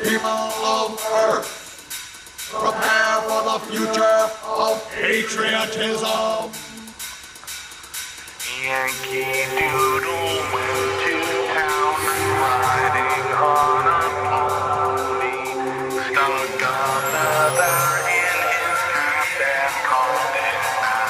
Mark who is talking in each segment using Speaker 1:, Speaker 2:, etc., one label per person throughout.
Speaker 1: people of Earth, prepare for the future of patriotism.
Speaker 2: Yankee Doodle went to town riding on a pony, stuck a feather in his cap and called it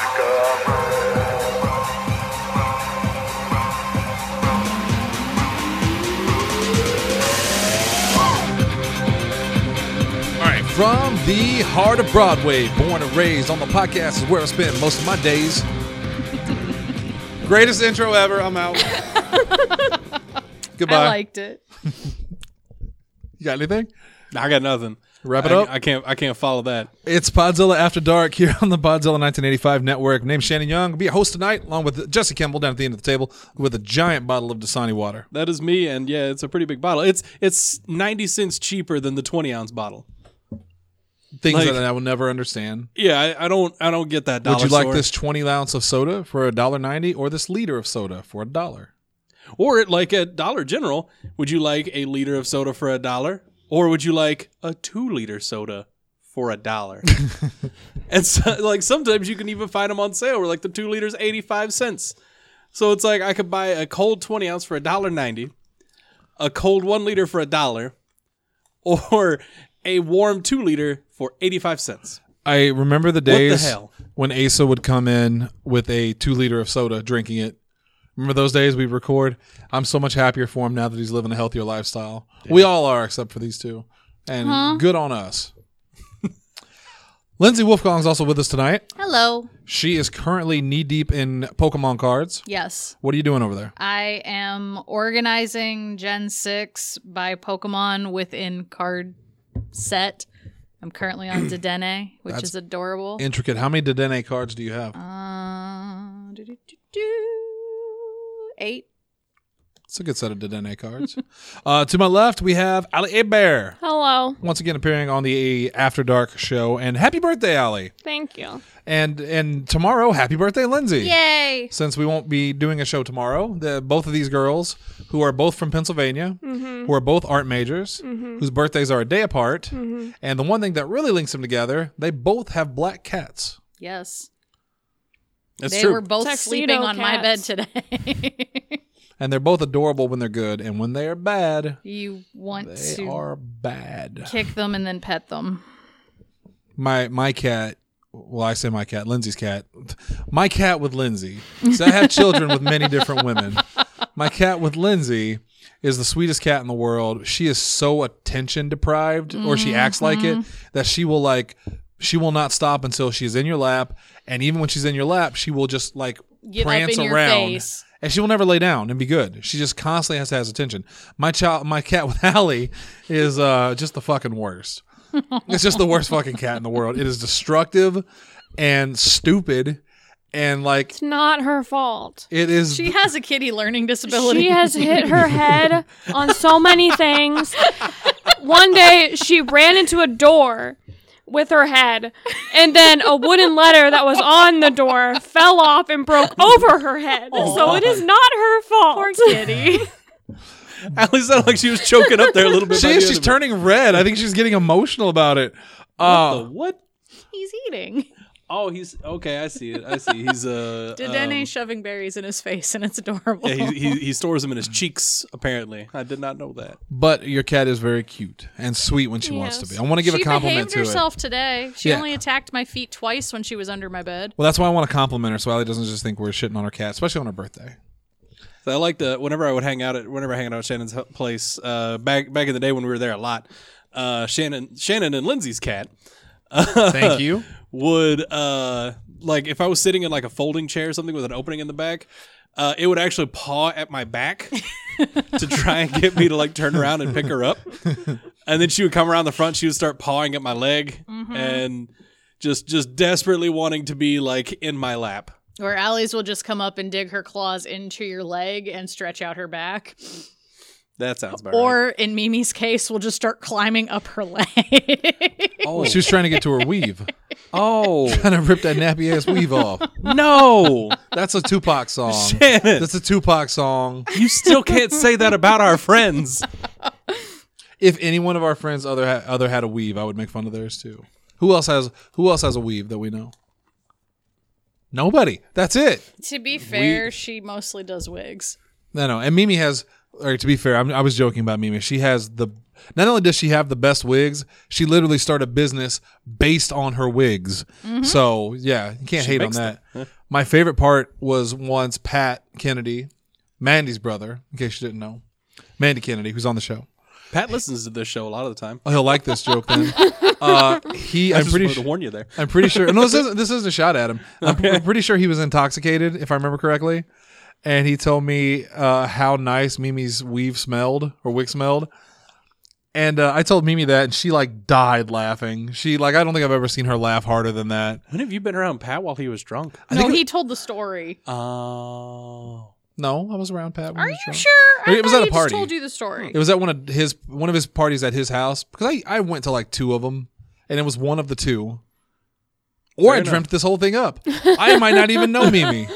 Speaker 3: All right, from the heart of Broadway, born and raised on the podcast is where I spend most of my days. Greatest intro ever. I'm out. Goodbye.
Speaker 4: I liked it.
Speaker 3: You got anything?
Speaker 5: I got nothing.
Speaker 3: Wrap it up.
Speaker 5: I can't follow that.
Speaker 3: It's Podzilla After Dark here on the Podzilla 1985 Network. My name's Shannon Young. I'll be your host tonight, along with Jesse Kimball down at the end of the table with a giant bottle of Dasani water.
Speaker 5: That is me, and yeah, it's a pretty big bottle. It's 90 cents cheaper than the 20-ounce bottle.
Speaker 3: Things
Speaker 5: Like-
Speaker 3: that I will never understand.
Speaker 5: Yeah, I don't get that.
Speaker 3: Would you like
Speaker 5: store.
Speaker 3: this 20 ounce of soda for $1.90 or this liter of soda for $1?
Speaker 5: Or like at Dollar General, would you like a liter of soda for $1? Or would you like a 2-liter soda for $1? And so, like sometimes you can even find them on sale where like the 2 liters 85 cents. So it's like I could buy a cold 20 ounce for $1.90, a cold 1 liter for $1, or a warm 2 liter for 85 cents.
Speaker 3: I remember the days
Speaker 5: hell?
Speaker 3: when Asa would come in with a 2 liter of soda, drinking it. Remember those days we'd record? I'm so much happier for him now that he's living a healthier lifestyle. Yeah. We all are, except for these two. And good on us. Lindsay Wolfgong's also with us tonight.
Speaker 4: Hello.
Speaker 3: She is currently knee-deep in Pokemon cards.
Speaker 4: Yes.
Speaker 3: What are you doing over there?
Speaker 4: I am organizing Gen 6 by Pokemon within card set. I'm currently on Dedenne, which
Speaker 3: That's
Speaker 4: is adorable.
Speaker 3: Intricate. How many Dedenne cards do you have?
Speaker 4: 8.
Speaker 3: It's a good set of Dedenne cards. To my left, we have Ali Abear.
Speaker 6: Hello.
Speaker 3: Once again appearing on the After Dark show. And happy birthday, Ali.
Speaker 6: Thank you.
Speaker 3: And tomorrow, happy birthday, Lindsay.
Speaker 4: Yay!
Speaker 3: Since we won't be doing a show tomorrow, both of these girls, who are both from Pennsylvania, who are both art majors, whose birthdays are a day apart, and the one thing that really links them together, they both have black cats.
Speaker 4: Yes.
Speaker 5: That's
Speaker 4: They
Speaker 5: true.
Speaker 4: were both
Speaker 6: Tuxedo
Speaker 4: sleeping on my bed
Speaker 6: cats.
Speaker 4: today.
Speaker 3: And they're both adorable when they're good, and when they are bad,
Speaker 4: You want
Speaker 3: they
Speaker 4: to
Speaker 3: are bad.
Speaker 4: kick them and then pet them.
Speaker 3: My cat, well, I say my cat, Lindsay's cat. My cat with Lindsay. So I have children with many different women. My cat with Lindsay is the sweetest cat in the world. She is so attention deprived, or she acts like it, that she will not stop until she's in your lap. And even when she's in your lap, she will just like
Speaker 4: Get
Speaker 3: prance
Speaker 4: up in
Speaker 3: around.
Speaker 4: your face.
Speaker 3: And she will never lay down and be good. She just constantly has to have attention. My cat with Allie is just the fucking worst. It's just the worst fucking cat in the world. It is destructive and stupid, and like
Speaker 6: It's not her fault.
Speaker 3: it is.
Speaker 4: She has a kitty learning disability.
Speaker 6: She has hit her head on so many things. One day, she ran into a door with her head, and then a wooden letter that was on the door fell off and broke over her head. So it is not her fault.
Speaker 4: Poor kitty.
Speaker 5: Allie sounded like she was choking up there a little bit. by the end
Speaker 3: She's
Speaker 5: of it.
Speaker 3: turning red. I think she's getting emotional about it.
Speaker 5: What the what?
Speaker 4: He's eating.
Speaker 5: Oh, he's okay. I see it. I see. He's
Speaker 4: Dedenne shoving berries in his face, and it's adorable.
Speaker 5: Yeah, he stores them in his cheeks. Apparently, I did not know that.
Speaker 3: But your cat is very cute and sweet when she wants to be.
Speaker 6: Yes.
Speaker 3: I want to give
Speaker 4: She
Speaker 3: a compliment
Speaker 4: behaved
Speaker 3: to
Speaker 4: herself
Speaker 3: it.
Speaker 4: today. She
Speaker 3: Yeah.
Speaker 4: only attacked my feet twice when she was under my bed.
Speaker 3: Well, that's why I want to compliment her, so Allie doesn't just think we're shitting on her cat, especially on her birthday.
Speaker 5: So I like whenever I hang out at Shannon's place. Back in the day when we were there a lot. Shannon and Lindsay's cat.
Speaker 3: Thank you.
Speaker 5: Would like if I was sitting in like a folding chair or something with an opening in the back, it would actually paw at my back to try and get me to like turn around and pick her up. And then she would come around the front. She would start pawing at my leg and just desperately wanting to be like in my lap.
Speaker 4: Or Allie's will just come up and dig her claws into your leg and stretch out her back.
Speaker 5: That sounds about right.
Speaker 4: Or in Mimi's case, we'll just start climbing up her leg.
Speaker 5: Oh,
Speaker 3: She was trying to get to her weave.
Speaker 5: oh
Speaker 3: Trying to rip that nappy ass weave off.
Speaker 5: no,
Speaker 3: That's a Tupac song.
Speaker 5: Shannon,
Speaker 3: That's a Tupac song.
Speaker 5: you still can't say that about our friends.
Speaker 3: If any one of our friends other had a weave, I would make fun of theirs too. Who else has a weave that we know? Nobody. That's it.
Speaker 4: To be fair, she mostly does wigs.
Speaker 3: No. And Mimi has, or to be fair, I was joking about Mimi. She has not only does she have the best wigs, she literally started a business based on her wigs. So, yeah, you can't hate on that. My favorite part was once Pat Kennedy, Mandy's brother, in case you didn't know, Mandy Kennedy, who's on the show.
Speaker 5: Pat listens to this show a lot of the time.
Speaker 3: Oh, he'll like this joke then.
Speaker 5: I
Speaker 3: I'm
Speaker 5: just
Speaker 3: pretty
Speaker 5: wanted to
Speaker 3: sure.
Speaker 5: warn you there.
Speaker 3: I'm pretty sure. No, this isn't a shot at him. I'm pretty sure he was intoxicated, if I remember correctly. And he told me how nice Mimi's weave smelled or wig smelled. And I told Mimi that, and she like died laughing. She I don't think I've ever seen her laugh harder than that.
Speaker 5: When have you been around Pat while he was drunk?
Speaker 4: No, he told the story.
Speaker 5: Oh.
Speaker 3: No, I was around Pat. When
Speaker 4: Are
Speaker 3: he
Speaker 4: you
Speaker 3: was drunk.
Speaker 4: sure? I
Speaker 3: It was
Speaker 4: thought
Speaker 3: at a
Speaker 4: he
Speaker 3: party.
Speaker 4: Just told you the story.
Speaker 3: It was at one of his parties at his house because I went to like 2 of them, and it was one of the 2. Or I dreamt this whole thing up. I might not even know Mimi.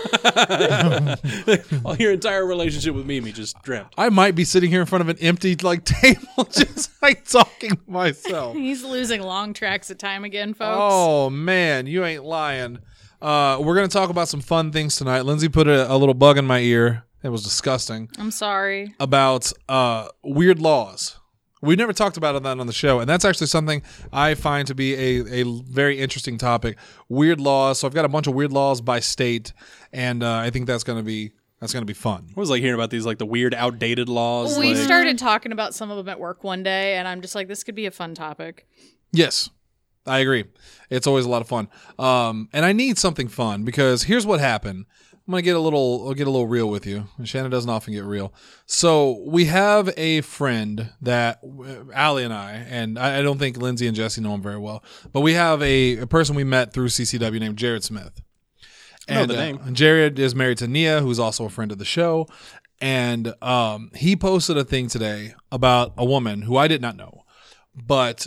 Speaker 5: Well, your entire relationship with Mimi just dreamt.
Speaker 3: I might be sitting here in front of an empty table, just talking to myself.
Speaker 4: He's losing long tracks of time again, folks.
Speaker 3: Oh man, you ain't lying. We're gonna talk about some fun things tonight. Lindsay put a little bug in my ear. It was disgusting.
Speaker 4: I'm sorry.
Speaker 3: About weird laws. We've never talked about that on the show, and that's actually something I find to be a very interesting topic. Weird laws. So I've got a bunch of weird laws by state, and I think that's gonna be fun.
Speaker 5: I was hearing about these the weird outdated laws.
Speaker 4: We started talking about some of them at work one day, and I'm just like, this could be a fun topic.
Speaker 3: Yes, I agree. It's always a lot of fun. And I need something fun because here's what happened. I'm gonna get a little real with you. And Shannon doesn't often get real. So we have a friend that Allie and I don't think Lindsay and Jesse know him very well, but we have a person we met through CCW named Jared Smith.
Speaker 5: I know
Speaker 3: And
Speaker 5: the name.
Speaker 3: Jared is married to Nia, who's also a friend of the show. And he posted a thing today about a woman who I did not know, but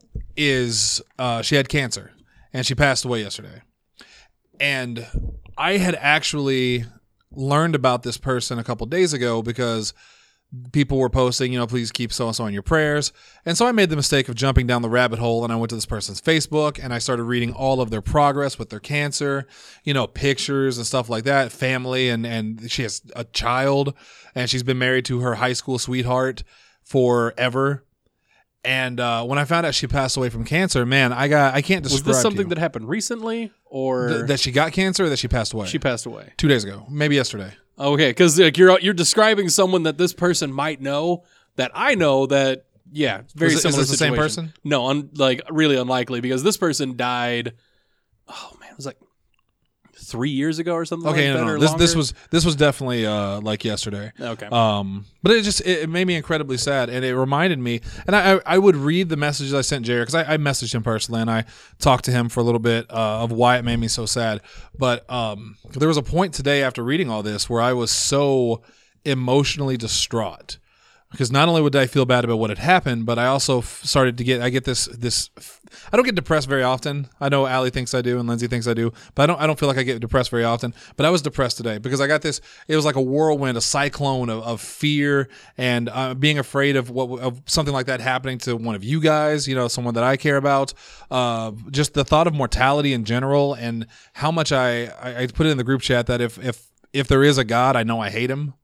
Speaker 3: she had cancer and she passed away yesterday. And I had actually learned about this person a couple days ago because people were posting, please keep so-and-so in your prayers. And so I made the mistake of jumping down the rabbit hole, and I went to this person's Facebook and I started reading all of their progress with their cancer, pictures and stuff like that, family, and she has a child, and she's been married to her high school sweetheart forever. And when I found out she passed away from cancer, man, I can't describe.
Speaker 5: Was this
Speaker 3: to
Speaker 5: something
Speaker 3: you.
Speaker 5: that happened recently, or
Speaker 3: that she got cancer, or that she passed away?
Speaker 5: she passed away?
Speaker 3: 2 days ago, maybe yesterday.
Speaker 5: Okay, because you're describing someone that this person might know that I know that. Yeah, very
Speaker 3: Is
Speaker 5: similar.
Speaker 3: this the same
Speaker 5: situation.
Speaker 3: person?
Speaker 5: No, really unlikely because this person died. Oh man, it was 3 years ago or something.
Speaker 3: Okay,
Speaker 5: like that,
Speaker 3: no.
Speaker 5: or
Speaker 3: This
Speaker 5: longer.
Speaker 3: was definitely yesterday.
Speaker 5: Okay.
Speaker 3: But it made me incredibly sad, and it reminded me. And I would read the messages I sent Jared because I messaged him personally, and I talked to him for a little bit of why it made me so sad. But there was a point today after reading all this where I was so emotionally distraught. Because not only would I feel bad about what had happened, but I also started to get this. I don't get depressed very often. I know Allie thinks I do, and Lindsay thinks I do, but I don't feel like I get depressed very often. But I was depressed today because I got this. It was like a whirlwind, a cyclone of fear and being afraid of something like that happening to one of you guys. Someone that I care about. Just the thought of mortality in general, and how much I put it in the group chat that if there is a God, I know I hate him.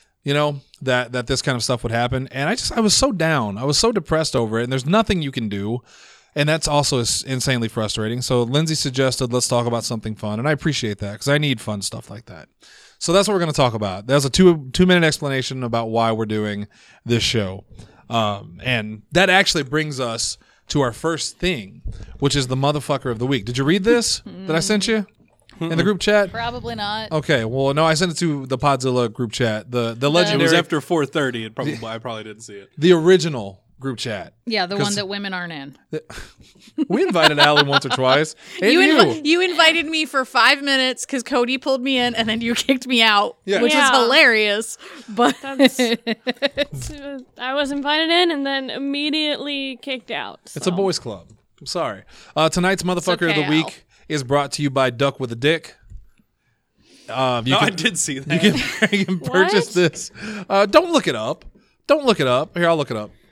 Speaker 3: That this kind of stuff would happen. And I was so down. I was so depressed over it, and there's nothing you can do. And that's also insanely frustrating. So Lindsay suggested, let's talk about something fun. And I appreciate that because I need fun stuff like that. So that's what we're going to talk about. There's a 2-minute explanation about why we're doing this show. And that actually brings us to our first thing, which is the motherfucker of the week. Did you read this that I sent you in the group chat?
Speaker 4: Probably not.
Speaker 3: Okay, well, no, I sent it to the Podzilla group chat. The
Speaker 5: it
Speaker 3: legendary,
Speaker 5: was after 4:30. I probably didn't see it.
Speaker 3: the original group chat.
Speaker 4: Yeah, the
Speaker 3: 'Cause
Speaker 4: one that women aren't in.
Speaker 3: We invited Allie once or twice. And
Speaker 4: You invited me for 5 minutes because Cody pulled me in, and then you kicked me out,
Speaker 3: Yeah.
Speaker 4: which
Speaker 6: Yeah.
Speaker 4: is hilarious. But
Speaker 6: I was invited in and then immediately kicked out.
Speaker 3: It's a boys club. I'm sorry. Tonight's motherfucker of
Speaker 4: okay,
Speaker 3: the week is brought to you by Duck with a Dick.
Speaker 5: I did see that.
Speaker 3: You can purchase this. Don't look it up. Here, I'll look it up.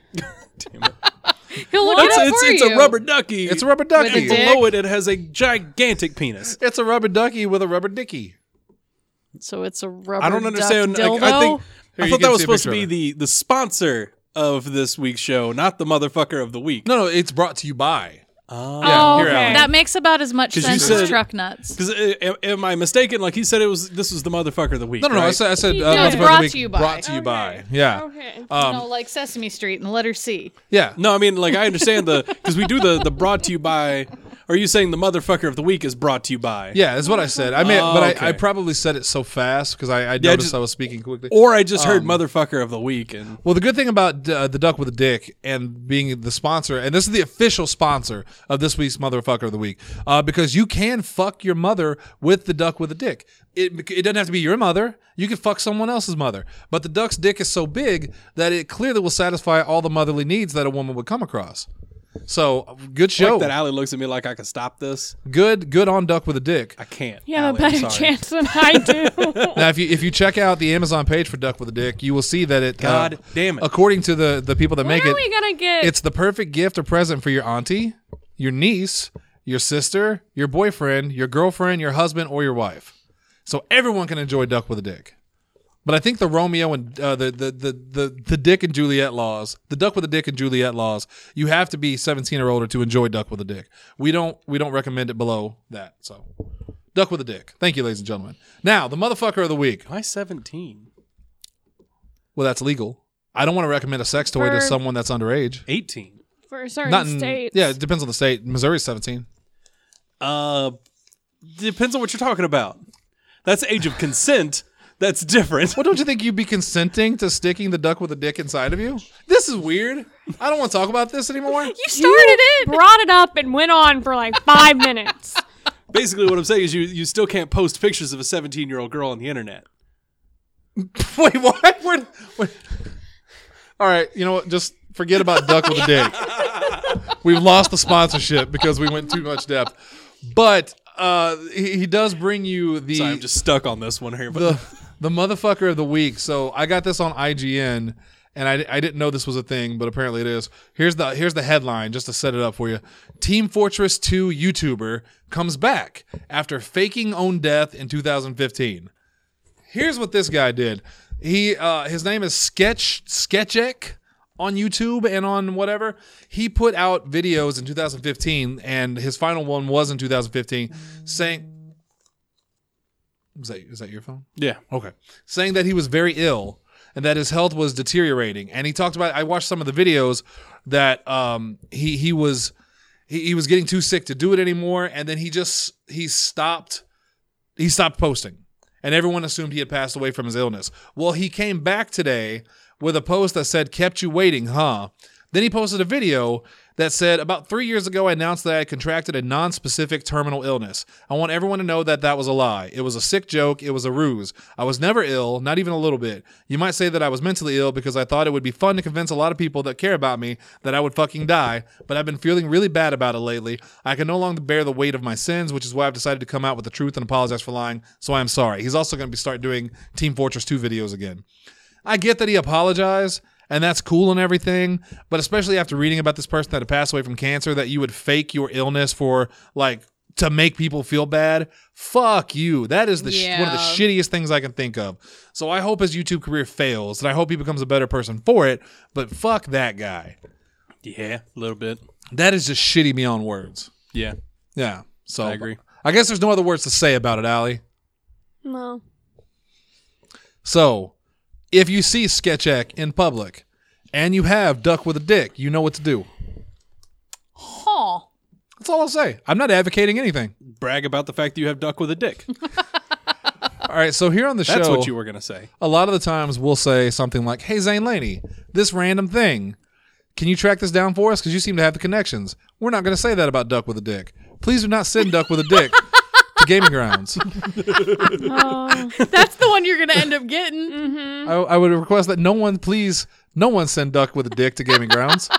Speaker 5: Damn it.
Speaker 4: He'll look it up for
Speaker 5: It's
Speaker 4: you.
Speaker 5: a rubber ducky.
Speaker 3: It's a rubber ducky.
Speaker 4: With a
Speaker 5: And
Speaker 4: dick.
Speaker 5: below it has a gigantic penis.
Speaker 3: It's a rubber ducky with a rubber dicky.
Speaker 4: So it's a rubber
Speaker 5: I don't understand.
Speaker 4: duck dildo.
Speaker 5: I think
Speaker 3: Here,
Speaker 5: I
Speaker 3: you
Speaker 5: thought
Speaker 3: can
Speaker 5: that was
Speaker 3: see a
Speaker 5: supposed to
Speaker 3: picture
Speaker 5: be
Speaker 3: of
Speaker 5: the sponsor of this week's show, not the motherfucker of the week.
Speaker 3: No, it's brought to you by.
Speaker 5: Oh.
Speaker 6: Oh,
Speaker 3: here,
Speaker 6: okay.
Speaker 3: Alan.
Speaker 4: That makes about as much
Speaker 5: 'Cause you
Speaker 4: sense
Speaker 5: said-
Speaker 4: as truck nuts.
Speaker 5: Because am I mistaken? Like he said, this was the motherfucker of the week.
Speaker 3: No.
Speaker 5: right?
Speaker 3: I said
Speaker 6: Yeah,
Speaker 3: Motherfucker
Speaker 6: it's
Speaker 3: of the
Speaker 4: brought
Speaker 3: Week,
Speaker 4: to you by.
Speaker 3: Brought to you by. Yeah.
Speaker 6: Okay.
Speaker 4: Like Sesame Street and the letter C.
Speaker 3: Yeah.
Speaker 5: No, I mean, like, I understand because we do the brought to you by. Are you saying the motherfucker of the week is brought to you by?
Speaker 3: Yeah, that's what I said. I mean,
Speaker 5: Oh,
Speaker 3: but
Speaker 5: okay.
Speaker 3: I probably said it so fast because I noticed
Speaker 5: just-
Speaker 3: I was speaking quickly.
Speaker 5: Or I just heard motherfucker of the week, and
Speaker 3: Well, the good thing about the Duck with a Dick and being the sponsor, and this is the official sponsor of this week's Motherfucker of the Week, because you can fuck your mother with the Duck with a Dick. It doesn't have to be your mother. You can fuck someone else's mother. But the duck's dick is so big that it clearly will satify all the motherly needs that a woman would come across. So, good show.
Speaker 5: like that Allie looks at me like I can stop this.
Speaker 3: Good on Duck with a Dick.
Speaker 5: I can't.
Speaker 6: You have a
Speaker 5: Allie, I'm
Speaker 6: better
Speaker 5: sorry.
Speaker 6: chance than I do.
Speaker 3: Now, if you check out the Amazon page for Duck with a Dick, you will see that it.
Speaker 5: God damn it.
Speaker 3: According to the people that
Speaker 6: When
Speaker 3: make
Speaker 6: are
Speaker 3: it,
Speaker 6: we gonna get?
Speaker 3: it's the perfect gift or present for your auntie, your niece, your sister, your boyfriend, your girlfriend, your husband, or your wife. So everyone can enjoy Duck with a Dick. But I think the Romeo and the Dick and Juliet laws, the Duck with a Dick and Juliet laws, you have to be 17 or older to enjoy Duck with a Dick. We don't recommend it below that. So Duck with a Dick. Thank you, ladies and gentlemen. Now, the motherfucker of the week.
Speaker 5: Am I 17?
Speaker 3: Well, that's legal. I don't want to recommend a sex toy to
Speaker 6: For-
Speaker 3: someone that's underage.
Speaker 5: 18.
Speaker 6: for certain
Speaker 3: Not in,
Speaker 6: states.
Speaker 3: yeah, it depends on the state. Missouri's 17.
Speaker 5: Depends on what you're talking about. That's age of consent. That's different.
Speaker 3: Well, don't you think you'd be consenting to sticking the duck with a dick inside of you? This is weird. I don't want to talk about this anymore.
Speaker 4: You started it.
Speaker 6: Brought it up and went on for like 5 minutes.
Speaker 5: Basically, what I'm saying is you still can't post pictures of a 17-year-old girl on the internet.
Speaker 3: Wait, what? Wait. All right, you know what? Just forget about duck with a dick. We've lost the sponsorship because we went too much depth. But he does bring you the
Speaker 5: Sorry, I'm just stuck on this one here. But
Speaker 3: the motherfucker of the week. So I got this on IGN, and I didn't know this was a thing, but apparently it is. Here's the headline just to set it up for you. Team Fortress 2 YouTuber comes back after faking own death in 2015. Here's what this guy did. His name is Sketchek on YouTube and on whatever. He put out videos in 2015, and his final one was in 2015, saying, is that your phone?
Speaker 5: yeah.
Speaker 3: Okay. Saying that he was very ill and that his health was deteriorating. And he talked about, I watched some of the videos that he was getting too sick to do it anymore. And then he stopped posting. And everyone assumed he had passed away from his illness. Well, he came back today with a post that said, "Kept you waiting, huh?" Then he posted a video that said, "About 3 years ago, I announced that I had contracted a non-specific terminal illness. I want everyone to know that that was a lie. It was a sick joke. It was a ruse. I was never ill, not even a little bit. You might say that I was mentally ill because I thought it would be fun to convince a lot of people that care about me that I would fucking die, but I've been feeling really bad about it lately. I can no longer bear the weight of my sins, which is why I've decided to come out with the truth and apologize for lying, so I am sorry." He's also going to start doing Team Fortress 2 videos again. I get that he apologized, and that's cool and everything, but especially after reading about this person that had passed away from cancer, that you would fake your illness for, like, to make people feel bad. Fuck you. That is one of the shittiest things I can think of. So I hope his YouTube career fails, and I hope he becomes a better person for it, but fuck that guy.
Speaker 5: Yeah, a little bit.
Speaker 3: That is just shitty beyond words.
Speaker 5: Yeah.
Speaker 3: Yeah. So
Speaker 5: I agree.
Speaker 3: I guess there's no other words to say about it, Allie.
Speaker 6: No.
Speaker 3: So, if you see Sketchek in public and you have duck with a dick, you know what to do.
Speaker 4: Huh.
Speaker 3: That's all I'll say. I'm not advocating anything.
Speaker 5: Brag about the fact that you have duck with a dick.
Speaker 3: All right, so here on the
Speaker 5: That's
Speaker 3: show,
Speaker 5: what you were going to say.
Speaker 3: a lot of the times we'll say something like, "Hey, Zane Laney, this random thing, can you track this down for us? Because you seem to have the connections." We're not going to say that about duck with a dick. Please do not send duck with a dick to Gaming Grounds.
Speaker 4: That's the one you're gonna end up getting.
Speaker 3: I would request that no one send duck with a dick to Gaming Grounds.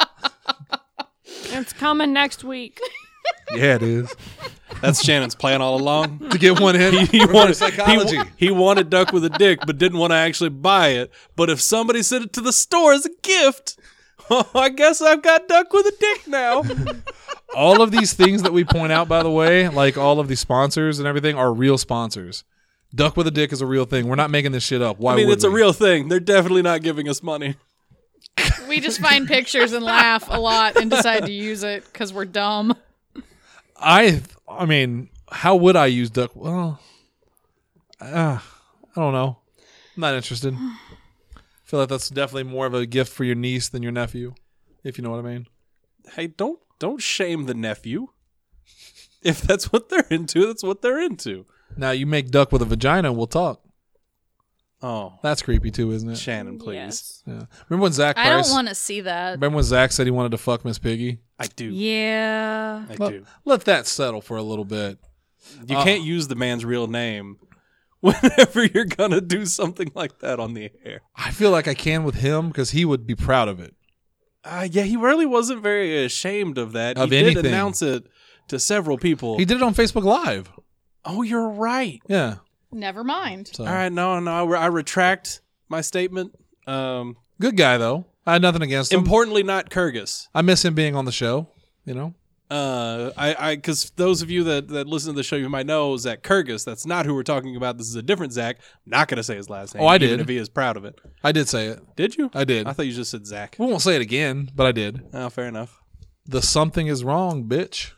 Speaker 6: It's coming next week.
Speaker 3: Yeah, it is.
Speaker 5: That's Shannon's plan all along.
Speaker 3: To get one in.
Speaker 5: He wanted
Speaker 3: psychology.
Speaker 5: He wanted duck with a dick, but didn't want to actually buy it. But if somebody sent it to the store as a gift, I guess I've got duck with a dick now.
Speaker 3: All of these things that we point out, by the way, like all of these sponsors and everything, are real sponsors. Duck with a dick is a real thing. We're not making this shit up. Why
Speaker 5: I mean,
Speaker 3: would
Speaker 5: it's a
Speaker 3: we?
Speaker 5: real thing. They're definitely not giving us money.
Speaker 4: We just find pictures and laugh a lot and decide to use it because we're dumb.
Speaker 3: I mean, how would I use duck? Well, I don't know. I'm not interested. I feel like that's definitely more of a gift for your niece than your nephew, if you know what I mean.
Speaker 5: Hey, don't shame the nephew. If that's what they're into, that's what they're into.
Speaker 3: Now you make duck with a vagina and we'll talk.
Speaker 5: Oh,
Speaker 3: That's creepy too, isn't it?
Speaker 5: Shannon, please.
Speaker 6: Yes.
Speaker 3: Yeah. Remember when Zach
Speaker 4: I
Speaker 3: Price?
Speaker 4: don't want to see that.
Speaker 3: Remember when Zach said he wanted to fuck Miss Piggy?
Speaker 5: I do.
Speaker 4: Yeah.
Speaker 5: I
Speaker 3: Let,
Speaker 5: do.
Speaker 3: let that settle for a little bit.
Speaker 5: You can't use the man's real name whenever you're gonna do something like that on the air.
Speaker 3: I feel like I can with him because he would be proud of it.
Speaker 5: Yeah, he really wasn't very ashamed of that.
Speaker 3: Of
Speaker 5: he
Speaker 3: anything.
Speaker 5: did announce it to several people.
Speaker 3: He did it on Facebook Live.
Speaker 5: Oh, you're right.
Speaker 3: Yeah.
Speaker 4: Never mind.
Speaker 3: So
Speaker 5: All right, no, I retract my statement.
Speaker 3: good guy though. I had nothing against him.
Speaker 5: Importantly, not Kyrgyz.
Speaker 3: I miss him being on the show. You know.
Speaker 5: Because those of you that listen to the show, you might know Zach Kyrgyz. That's not who we're talking about. This is a different Zach. I'm not gonna say his last name.
Speaker 3: Oh, I
Speaker 5: even
Speaker 3: did.
Speaker 5: if he is proud of it.
Speaker 3: I did say it.
Speaker 5: Did you?
Speaker 3: I did.
Speaker 5: I thought you just said Zach.
Speaker 3: We won't say it again, but I did.
Speaker 5: Oh, fair enough.
Speaker 3: The something is wrong, bitch.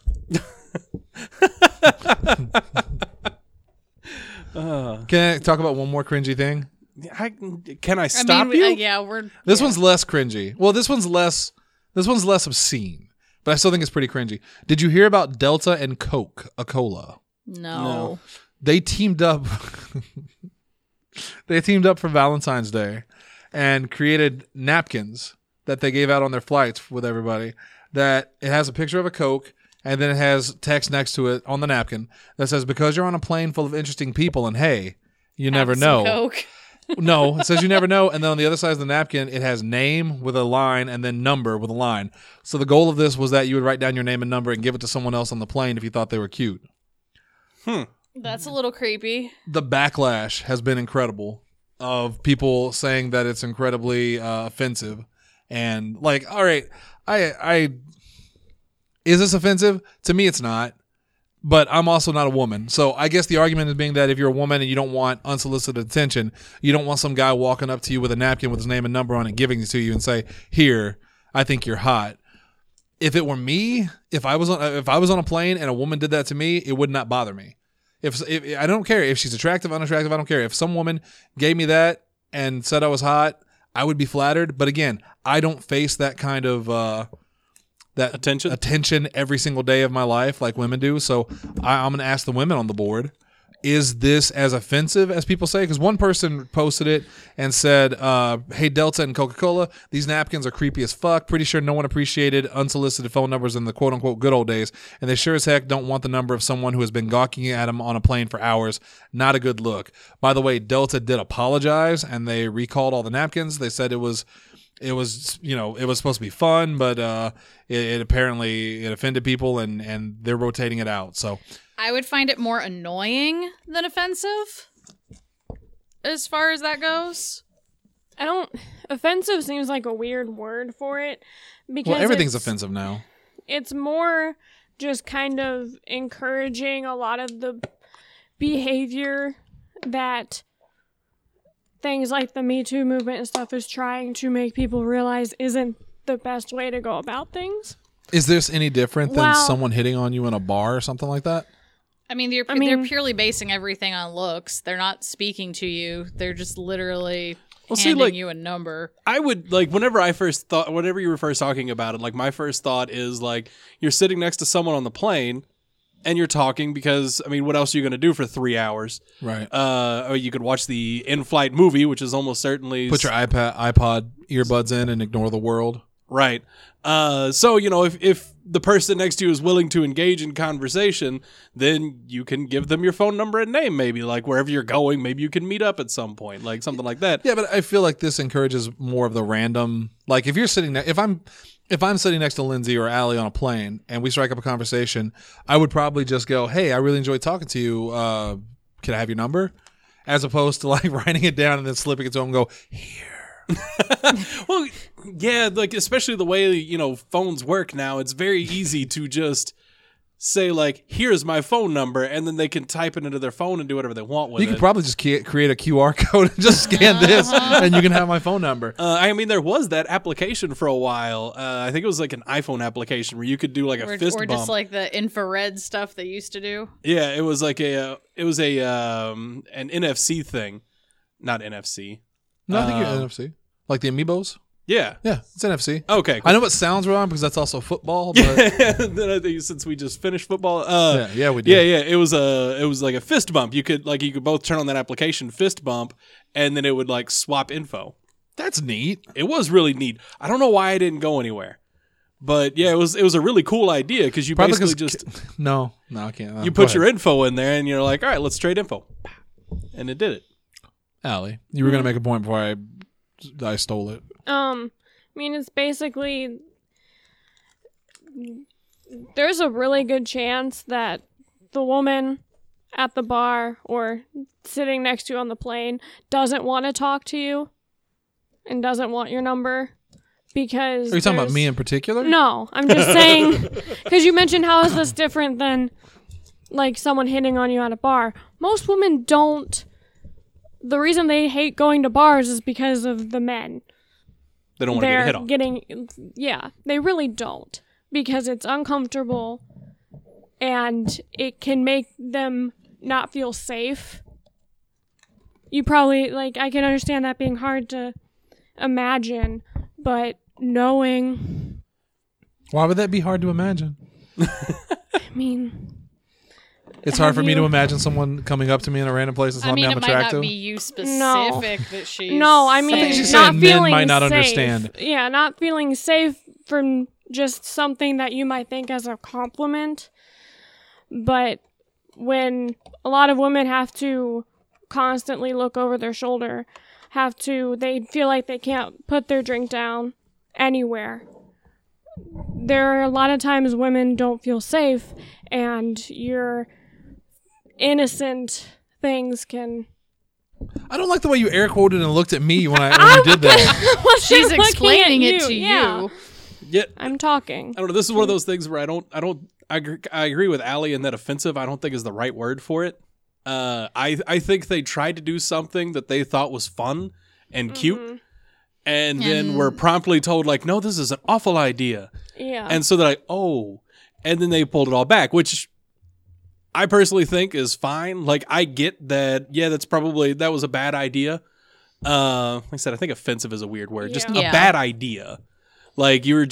Speaker 3: Can I talk about one more cringy thing?
Speaker 5: Can I stop you?
Speaker 4: Yeah, we're.
Speaker 3: This one's less cringy. Well, this one's less obscene, but I still think it's pretty cringy. Did you hear about Delta and Coca-Cola?
Speaker 4: No.
Speaker 3: They teamed up. They teamed up for Valentine's Day and created napkins that they gave out on their flights with everybody. That it has a picture of a Coke, and then it has text next to it on the napkin that says, "Because you're on a plane full of interesting people, and hey, you never
Speaker 4: Have some
Speaker 3: know."
Speaker 4: Coke.
Speaker 3: No, it says you never know. And then on the other side of the napkin, it has name with a line and then number with a line. So the goal of this was that you would write down your name and number and give it to someone else on the plane if you thought they were cute.
Speaker 4: That's a little creepy.
Speaker 3: The backlash has been incredible of people saying that it's incredibly offensive. And like, all right, is this offensive? To me, it's not. But I'm also not a woman. So I guess the argument is being that if you're a woman and you don't want unsolicited attention, you don't want some guy walking up to you with a napkin with his name and number on it, giving it to you and say, "Here, I think you're hot." If it were me, if I was on a plane and a woman did that to me, it would not bother me. If I don't care if she's attractive, unattractive, I don't care. If some woman gave me that and said I was hot, I would be flattered. But again, I don't face that kind of that attention every single day of my life like women do. So I'm going to ask the women on the board, is this as offensive as people say? Because one person posted it and said, "Hey, Delta and Coca-Cola, these napkins are creepy as fuck. Pretty sure no one appreciated unsolicited phone numbers in the quote-unquote good old days. And they sure as heck don't want the number of someone who has been gawking at them on a plane for hours. Not a good look." By the way, Delta did apologize, and they recalled all the napkins. They said it was supposed to be fun, but it apparently offended people, and they're rotating it out. So
Speaker 4: I would find it more annoying than offensive as far as that goes.
Speaker 6: Offensive seems like a weird word for it because
Speaker 3: everything's
Speaker 6: it's-
Speaker 3: offensive now.
Speaker 6: It's more just kind of encouraging a lot of the behavior that things like the Me Too movement and stuff is trying to make people realize isn't the best way to go about things.
Speaker 3: Is this any different than
Speaker 6: Well-
Speaker 3: someone hitting on you in a bar or something like that?
Speaker 4: I mean, they're purely basing everything on looks. They're not speaking to you. They're just literally handing you a number.
Speaker 5: I would whenever you were first talking about it, like my first thought is like you're sitting next to someone on the plane and you're talking because, I mean, what else are you going to do for 3 hours?
Speaker 3: Right.
Speaker 5: Or you could watch the in-flight movie, which is almost certainly
Speaker 3: Put your iPod earbuds in and ignore the world.
Speaker 5: right. So if the person next to you is willing to engage in conversation, then you can give them your phone number and name. Maybe like wherever you're going, maybe you can meet up at some point, like something like that.
Speaker 3: Yeah, but I feel like this encourages more of the random. Like if you're sitting there, if I'm sitting next to Lindsay or Allie on a plane and we strike up a conversation, I would probably just go, "Hey, I really enjoyed talking to you. Can I have your number?" As opposed to like writing it down and then slipping it to them and go, "Here."
Speaker 5: Well, yeah, like especially the way, you know, phones work now, it's very easy to just say like, here's my phone number, and then they can type it into their phone and do whatever they want with
Speaker 3: You
Speaker 5: it.
Speaker 3: could probably just create a QR code and just scan this, and you can have my phone number.
Speaker 5: I mean, there was that application for a while. I think it was like an iPhone application where you could do like a fist
Speaker 4: or
Speaker 5: bump.
Speaker 4: just like the infrared stuff they used to do.
Speaker 5: Yeah, it was like an NFC thing, not NFC.
Speaker 3: No, I think you're NFC. Like the Amiibos?
Speaker 5: Yeah.
Speaker 3: Yeah, it's NFC.
Speaker 5: Okay.
Speaker 3: I know it sounds wrong because that's also football, but
Speaker 5: Then I think since we just finished football,
Speaker 3: yeah, we did.
Speaker 5: yeah, it was like a fist bump. You could both turn on that application, fist bump, and then it would like swap info.
Speaker 3: That's neat.
Speaker 5: It was really neat. I don't know why I didn't go anywhere, but yeah, it was a really cool idea because you
Speaker 3: Probably
Speaker 5: basically
Speaker 3: 'cause-
Speaker 5: just
Speaker 3: No, I can't.
Speaker 5: you
Speaker 3: Go
Speaker 5: put your
Speaker 3: ahead.
Speaker 5: info in there and you're like, all right, let's trade info, and it did it.
Speaker 3: Allie, you were gonna make a point before I stole it.
Speaker 6: I mean, it's basically there's a really good chance that the woman at the bar or sitting next to you on the plane doesn't want to talk to you and doesn't want your number because
Speaker 3: Are you talking about
Speaker 6: there's-
Speaker 3: me in particular?
Speaker 6: No, I'm just saying because you mentioned how is this different than like someone hitting on you at a bar. Most women don't. The reason they hate going to bars is because of the men.
Speaker 5: They don't want to get hit on.
Speaker 6: Yeah, they really don't because it's uncomfortable and it can make them not feel safe. You probably, like, I can understand that being hard to imagine, but knowing,
Speaker 3: Why would that be hard to imagine?
Speaker 6: I mean,
Speaker 3: It's hard
Speaker 6: Have
Speaker 3: for me to
Speaker 6: you-
Speaker 3: imagine someone coming up to me in a random place and
Speaker 4: I
Speaker 3: telling
Speaker 4: mean,
Speaker 3: me
Speaker 4: it
Speaker 3: I'm
Speaker 4: might not
Speaker 3: attractive.
Speaker 4: be you specific
Speaker 6: No.
Speaker 4: that she's.
Speaker 6: no, I mean,
Speaker 3: think she's
Speaker 6: not
Speaker 3: saying men
Speaker 6: feeling
Speaker 3: might not
Speaker 6: safe.
Speaker 3: understand.
Speaker 6: Yeah, not feeling safe from just something that you might think as a compliment. But when a lot of women have to constantly look over their shoulder, they feel like they can't put their drink down anywhere. There are a lot of times women don't feel safe, and your innocent things can.
Speaker 3: I don't like the way you air quoted and looked at me when you did that.
Speaker 4: She's
Speaker 6: Looking at
Speaker 4: explaining it to
Speaker 6: yeah.
Speaker 4: you.
Speaker 5: Yeah,
Speaker 6: I'm talking.
Speaker 5: I don't know. This is one of those things where I agree with Allie in that offensive, I don't think is the right word for it. I think they tried to do something that they thought was fun and cute, and then were promptly told like, no, this is an awful idea.
Speaker 6: Yeah.
Speaker 5: And so they're like, oh, and then they pulled it all back, which I personally think is fine. Like, I get that. Yeah, that was a bad idea. Like I said, I think offensive is a weird word. Just
Speaker 6: Yeah.
Speaker 5: a bad idea. Like you're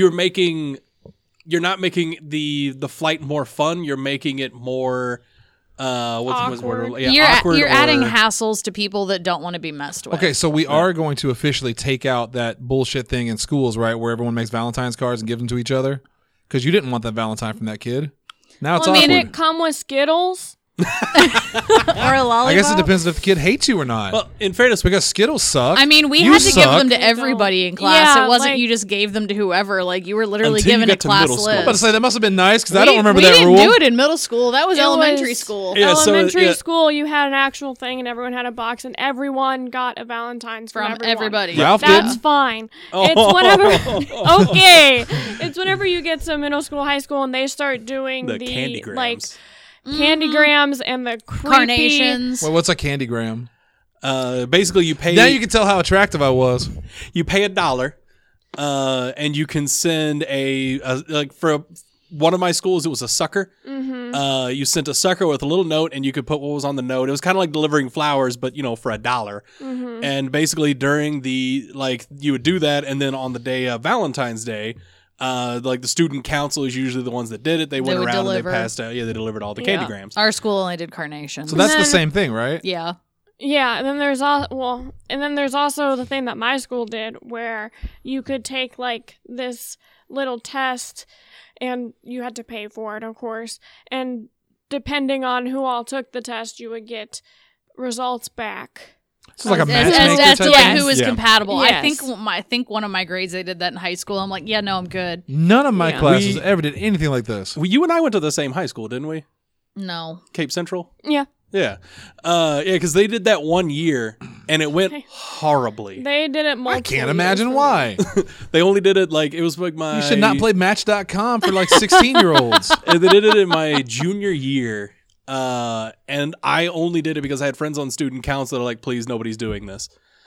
Speaker 5: not making the flight more fun. You're making it more what's the word?
Speaker 6: Awkward.
Speaker 5: Yeah, awkward.
Speaker 4: You're adding
Speaker 5: or-
Speaker 4: hassles to people that don't want to be messed with.
Speaker 3: Okay, so we are going to officially take out that bullshit thing in schools, right, where everyone makes Valentine's cards and give them to each other? Because you didn't want that Valentine from that kid. Now it's
Speaker 6: Well,
Speaker 3: awkward.
Speaker 6: did it come with Skittles?
Speaker 4: Or a lollipop.
Speaker 3: I guess it depends if the kid hates you or not.
Speaker 5: Well, in fairness,
Speaker 3: because Skittles suck.
Speaker 4: I mean, we
Speaker 3: You
Speaker 4: had to give
Speaker 3: suck.
Speaker 4: them to everybody in class.
Speaker 6: Yeah,
Speaker 4: it wasn't
Speaker 6: like-
Speaker 4: you just gave them to whoever. Like you were literally
Speaker 5: Until you
Speaker 4: given a
Speaker 5: get to
Speaker 4: class
Speaker 5: middle school.
Speaker 3: I'm about to
Speaker 4: list.
Speaker 3: say that must have been nice because I don't remember
Speaker 4: we
Speaker 3: that
Speaker 4: didn't
Speaker 3: rule.
Speaker 4: do it in middle school. That was
Speaker 6: It
Speaker 4: elementary
Speaker 6: was-
Speaker 4: school.
Speaker 5: Yeah, so,
Speaker 6: Elementary
Speaker 5: yeah.
Speaker 6: school, you had an actual thing, and everyone had a box, and everyone got a Valentine's from everyone.
Speaker 4: everybody.
Speaker 3: Ralph
Speaker 6: That's
Speaker 3: didn't.
Speaker 6: fine.
Speaker 5: Oh.
Speaker 6: It's whenever. Okay, it's whenever you get to middle school, high school, and they start doing
Speaker 5: the
Speaker 6: the
Speaker 5: candy grams.
Speaker 6: like candygrams and the creepy
Speaker 4: Carnations.
Speaker 3: Well, what's a candygram?
Speaker 5: Basically, you pay.
Speaker 3: Now you can tell how attractive I was.
Speaker 5: You pay $1, and you can send like for one of my schools, it was a sucker. You sent a sucker with a little note, and you could put what was on the note. It was kind of like delivering flowers, but for $1. And basically, during you would do that, and then on the day of Valentine's Day, like the student council is usually the ones that did it. They went
Speaker 4: would
Speaker 5: around
Speaker 4: deliver.
Speaker 5: and they passed out. Yeah, they delivered all the
Speaker 6: Yeah.
Speaker 5: candygrams.
Speaker 4: Our school only did carnations.
Speaker 3: So that's the
Speaker 6: then-
Speaker 3: same thing, right?
Speaker 4: yeah.
Speaker 6: Yeah, and then there's also the thing that my school did where you could take like this little test and you had to pay for it, of course. And depending on who all took the test, you would get results back.
Speaker 3: It's like a
Speaker 4: As
Speaker 3: matchmaker
Speaker 4: to
Speaker 3: type
Speaker 4: like
Speaker 3: thing?
Speaker 4: who was
Speaker 5: Yeah.
Speaker 4: compatible. I
Speaker 6: Yes.
Speaker 4: think one of my grades they did that in high school. I'm like, yeah, no, I'm good.
Speaker 3: None of my
Speaker 6: Yeah.
Speaker 3: classes ever did anything like this.
Speaker 5: Well, you and I went to the same high school, didn't we?
Speaker 4: No.
Speaker 5: Cape Central.
Speaker 6: Yeah.
Speaker 5: Yeah. Because they did that 1 year, and it went horribly.
Speaker 6: They did it multiple
Speaker 3: I can't
Speaker 6: years
Speaker 3: imagine
Speaker 6: for me.
Speaker 3: why.
Speaker 5: They only did it, like, it was like my...
Speaker 3: You should not play Match.com for like 16-year-olds.
Speaker 5: They did it in my junior year, and I only did it because I had friends on student council that are like, please, nobody's doing this.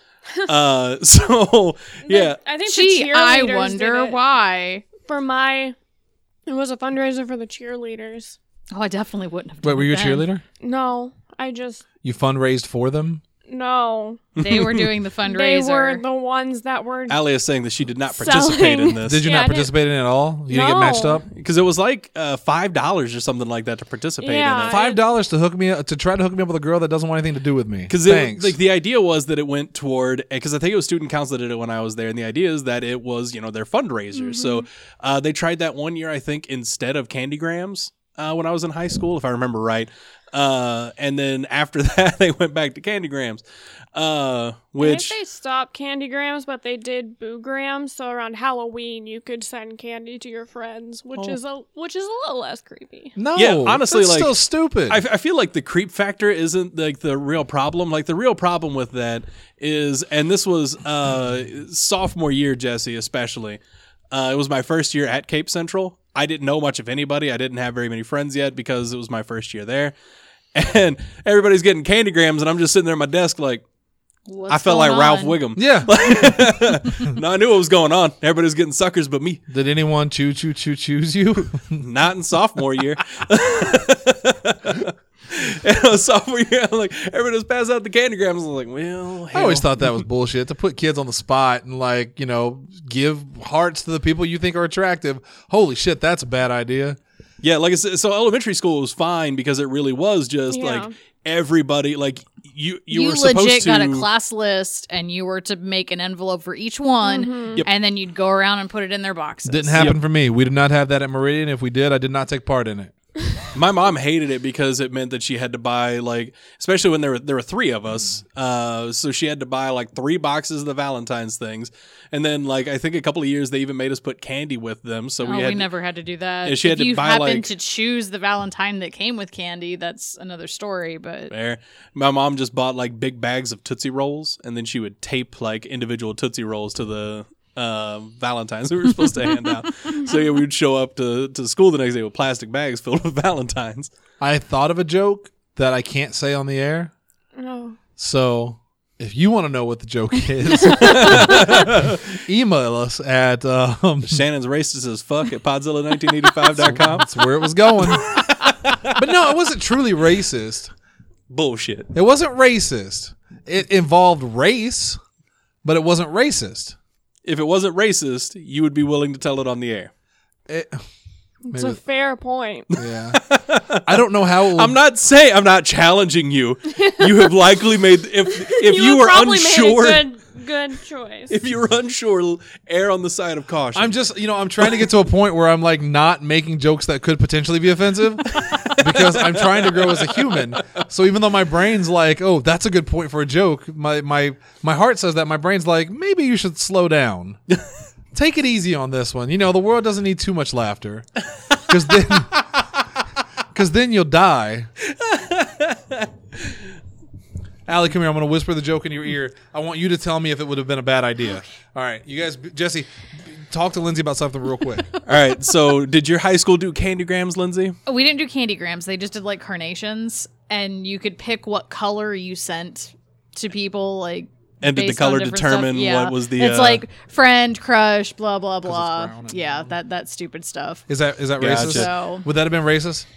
Speaker 5: So, yeah.
Speaker 6: I think
Speaker 4: Gee,
Speaker 6: the
Speaker 4: I
Speaker 6: cheerleaders
Speaker 4: wonder
Speaker 6: did it.
Speaker 4: why.
Speaker 6: For my, it was a fundraiser for the cheerleaders.
Speaker 4: Oh, I definitely wouldn't have done
Speaker 3: Wait, were you a
Speaker 4: it then.
Speaker 3: cheerleader?
Speaker 6: No, I just
Speaker 3: You fundraised for them?
Speaker 6: no.
Speaker 4: They were doing the
Speaker 6: They
Speaker 4: fundraiser.
Speaker 6: were the ones that were.
Speaker 5: Allie is saying that she did not participate
Speaker 6: Selling.
Speaker 5: in this.
Speaker 3: Did you
Speaker 6: Yeah, I
Speaker 3: not
Speaker 6: didn't-
Speaker 3: participate in it at all? You didn't get
Speaker 6: No.
Speaker 3: matched up?
Speaker 5: Because it was like $5 or something like that to participate
Speaker 6: Yeah.
Speaker 5: in it.
Speaker 3: $5 to hook me up, to try to hook me up with a girl that doesn't want anything to do with me.
Speaker 5: Because
Speaker 3: Thanks.
Speaker 5: like the idea was that it went toward, because I think it was student council that did it when I was there, and the idea is that it was, you know, their fundraiser. So they tried that 1 year, I think, instead of Candygrams when I was in high school, if I remember right. And then after that, they went back to Candygrams, which
Speaker 6: I think they stopped Candygrams, but they did Boograms. So around Halloween, you could send candy to your friends, which is a little less creepy.
Speaker 3: no,
Speaker 5: Yeah, honestly,
Speaker 3: that's
Speaker 5: like,
Speaker 3: still stupid.
Speaker 5: I feel like the creep factor isn't like the real problem. Like the real problem with that is, and this was sophomore year, Jesse, especially. It was my first year at Cape Central. I didn't know much of anybody. I didn't have very many friends yet because it was my first year there. And everybody's getting Candygrams, and I'm just sitting there at my desk like,
Speaker 4: What's
Speaker 5: I felt like
Speaker 4: going
Speaker 5: Ralph
Speaker 4: on?
Speaker 5: Wiggum.
Speaker 3: yeah.
Speaker 5: No, I knew what was going on. Everybody's getting suckers but me.
Speaker 3: Did anyone choose you?
Speaker 5: Not in sophomore year. And sophomore year, I'm like, everybody was passing out the Candygrams. I was like, well,
Speaker 3: I always
Speaker 5: hell.
Speaker 3: thought that was bullshit to put kids on the spot and like, you know, give hearts to the people you think are attractive. Holy shit, that's a bad idea.
Speaker 5: Yeah, like I said, so elementary school was fine because it really was just
Speaker 6: Yeah.
Speaker 5: like everybody, like you
Speaker 4: You
Speaker 5: were supposed
Speaker 4: legit
Speaker 5: to.
Speaker 4: got a class list, and you were to make an envelope for each one,
Speaker 5: Yep.
Speaker 4: and then you'd go around and put it in their boxes.
Speaker 3: Didn't happen for me. We did not have that at Meridian. If we did, I did not take part in it.
Speaker 5: My mom hated it because it meant that she had to buy like, especially when there were three of us, so she had to buy like 3 boxes of the Valentine's things, and then like I think a couple of years they even made us put candy with them. So
Speaker 4: We never had to do that.
Speaker 5: Yeah, she had
Speaker 4: if
Speaker 5: to
Speaker 4: you
Speaker 5: buy,
Speaker 4: happen
Speaker 5: like-
Speaker 4: to choose the Valentine that came with candy, that's another story. But
Speaker 5: There. My mom just bought like big bags of Tootsie Rolls, and then she would tape like individual Tootsie Rolls to the Valentines we were supposed to hand out. So yeah, we would show up to school the next day with plastic bags filled with Valentines.
Speaker 3: I thought of a joke that I can't say on the air.
Speaker 6: Oh.
Speaker 3: So if you want to know what the joke is, email us at
Speaker 5: Shannon's racist as fuck at podzilla1985.com.
Speaker 3: that's where it was going. But no, it wasn't truly racist.
Speaker 5: Bullshit.
Speaker 3: It wasn't racist. It involved race, but it wasn't racist.
Speaker 5: If it wasn't racist, you would be willing to tell it on the air.
Speaker 3: It,
Speaker 6: It's a fair point.
Speaker 3: yeah. I don't know how it will,
Speaker 5: I'm not challenging you. You have likely made if you were
Speaker 6: probably
Speaker 5: unsure.
Speaker 6: made a good choice.
Speaker 5: If you were unsure, err on the side of caution.
Speaker 3: I'm just, I'm trying to get to a point where I'm like not making jokes that could potentially be offensive because I'm trying to grow as a human. So even though my brain's like, oh, that's a good point for a joke, my heart says that, my brain's like, maybe you should slow down. Take it easy on this one. The world doesn't need too much laughter because then you'll die. Allie, come here. I'm going to whisper the joke in your ear. I want you to tell me if it would have been a bad idea. All right. You guys, Jesse, talk to Lindsay about something real quick.
Speaker 5: All right. So, did your high school do Candygrams, Lindsay?
Speaker 4: we didn't do Candygrams. They just did like carnations, and you could pick what color you sent to people. Like,
Speaker 5: And did the
Speaker 4: based on
Speaker 5: color
Speaker 4: different
Speaker 5: determine
Speaker 4: stuff. Yeah.
Speaker 5: what was the?
Speaker 4: It's like friend, crush, blah blah blah.
Speaker 3: brown and-
Speaker 4: Yeah, that stupid stuff.
Speaker 3: Is that
Speaker 5: Gotcha.
Speaker 3: racist?
Speaker 4: So
Speaker 3: Would that have been racist?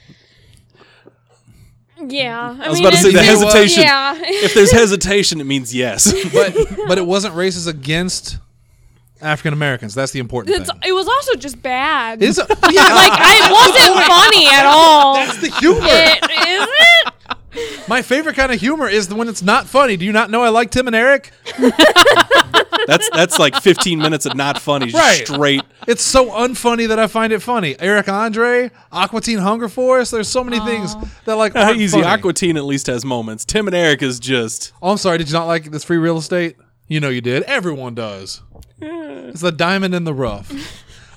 Speaker 6: Yeah.
Speaker 5: I was about to say the
Speaker 3: You know what?
Speaker 5: hesitation.
Speaker 6: Yeah.
Speaker 5: If there's hesitation, it means yes.
Speaker 3: But it wasn't racist against African Americans. That's the important thing.
Speaker 6: It was also just bad.
Speaker 3: Is it? Yeah,
Speaker 6: It wasn't funny at all.
Speaker 3: that's the humor.
Speaker 6: Is it?
Speaker 3: My favorite kind of humor is when it's not funny. Do you not know I like Tim and Eric?
Speaker 5: That's like 15 minutes of not funny, just
Speaker 3: Right.
Speaker 5: straight.
Speaker 3: It's so unfunny that I find it funny. Eric Andre, Aqua Teen Hunger Force. There's so many things that aren't
Speaker 5: Easy.
Speaker 3: funny.
Speaker 5: Aqua Teen at least has moments. Tim and Eric is just.
Speaker 3: Oh, I'm sorry. Did you not like this free real estate? You know you did. Everyone does. It's the diamond in the rough.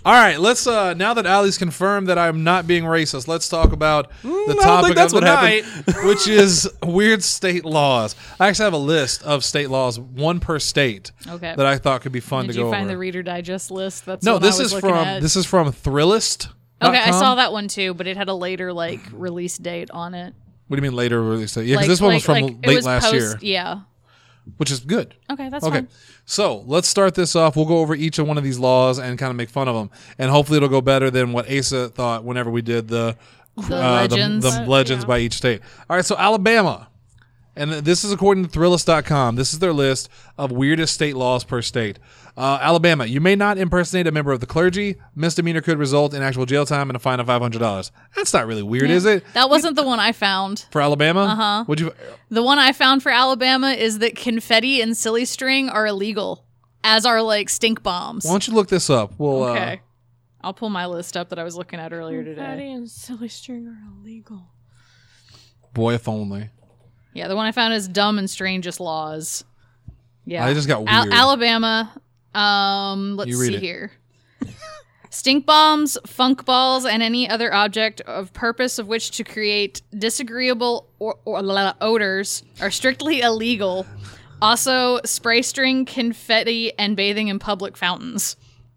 Speaker 3: All right, let's now that Allie's confirmed that I'm not being racist, let's talk about the
Speaker 5: I don't
Speaker 3: topic
Speaker 5: think that's
Speaker 3: of the
Speaker 5: what
Speaker 3: night,
Speaker 5: happened.
Speaker 3: which is weird state laws. I actually have a list of state laws, one per state,
Speaker 4: Okay.
Speaker 3: that I thought could be fun
Speaker 4: Did
Speaker 3: to go
Speaker 4: you find
Speaker 3: over.
Speaker 4: the Reader Digest list? That's
Speaker 3: No,
Speaker 4: what I
Speaker 3: this
Speaker 4: was
Speaker 3: is
Speaker 4: looking
Speaker 3: from
Speaker 4: at.
Speaker 3: Thrillist.
Speaker 4: Okay, I saw that one too, but it had a later release date on it.
Speaker 3: What do you mean later release date? Yeah, because this one was from
Speaker 4: it
Speaker 3: late
Speaker 4: was
Speaker 3: last year,
Speaker 4: Yeah.
Speaker 3: which is good.
Speaker 4: Okay, that's
Speaker 3: Okay,
Speaker 4: fine.
Speaker 3: so let's start this off. We'll go over each of one of these laws and kind of make fun of them, and hopefully it'll go better than what Asa thought whenever we did the
Speaker 4: legends.
Speaker 3: the legends by each state. All right, so Alabama, and this is according to Thrillist.com. This is their list of weirdest state laws per state. Alabama, you may not impersonate a member of the clergy. Misdemeanor could result in actual jail time and a fine of $500. That's not really weird, is it?
Speaker 4: That wasn't the one I found.
Speaker 3: For Alabama? Would you?
Speaker 4: The one I found for Alabama is that confetti and silly string are illegal, as are stink bombs.
Speaker 3: Why don't you look this up? We'll
Speaker 4: Okay. I'll pull my list up that I was looking at earlier
Speaker 6: Confetti
Speaker 4: today.
Speaker 6: and silly string are illegal.
Speaker 3: boy, if only.
Speaker 4: Yeah, the one I found is dumb and strangest laws. Yeah.
Speaker 3: I just got weird.
Speaker 4: Alabama. Let's
Speaker 3: You read
Speaker 4: see
Speaker 3: it.
Speaker 4: here. Stink bombs, funk balls, and any other object of purpose of which to create disagreeable or odors are strictly illegal. Also, spray string, confetti, and bathing in public fountains.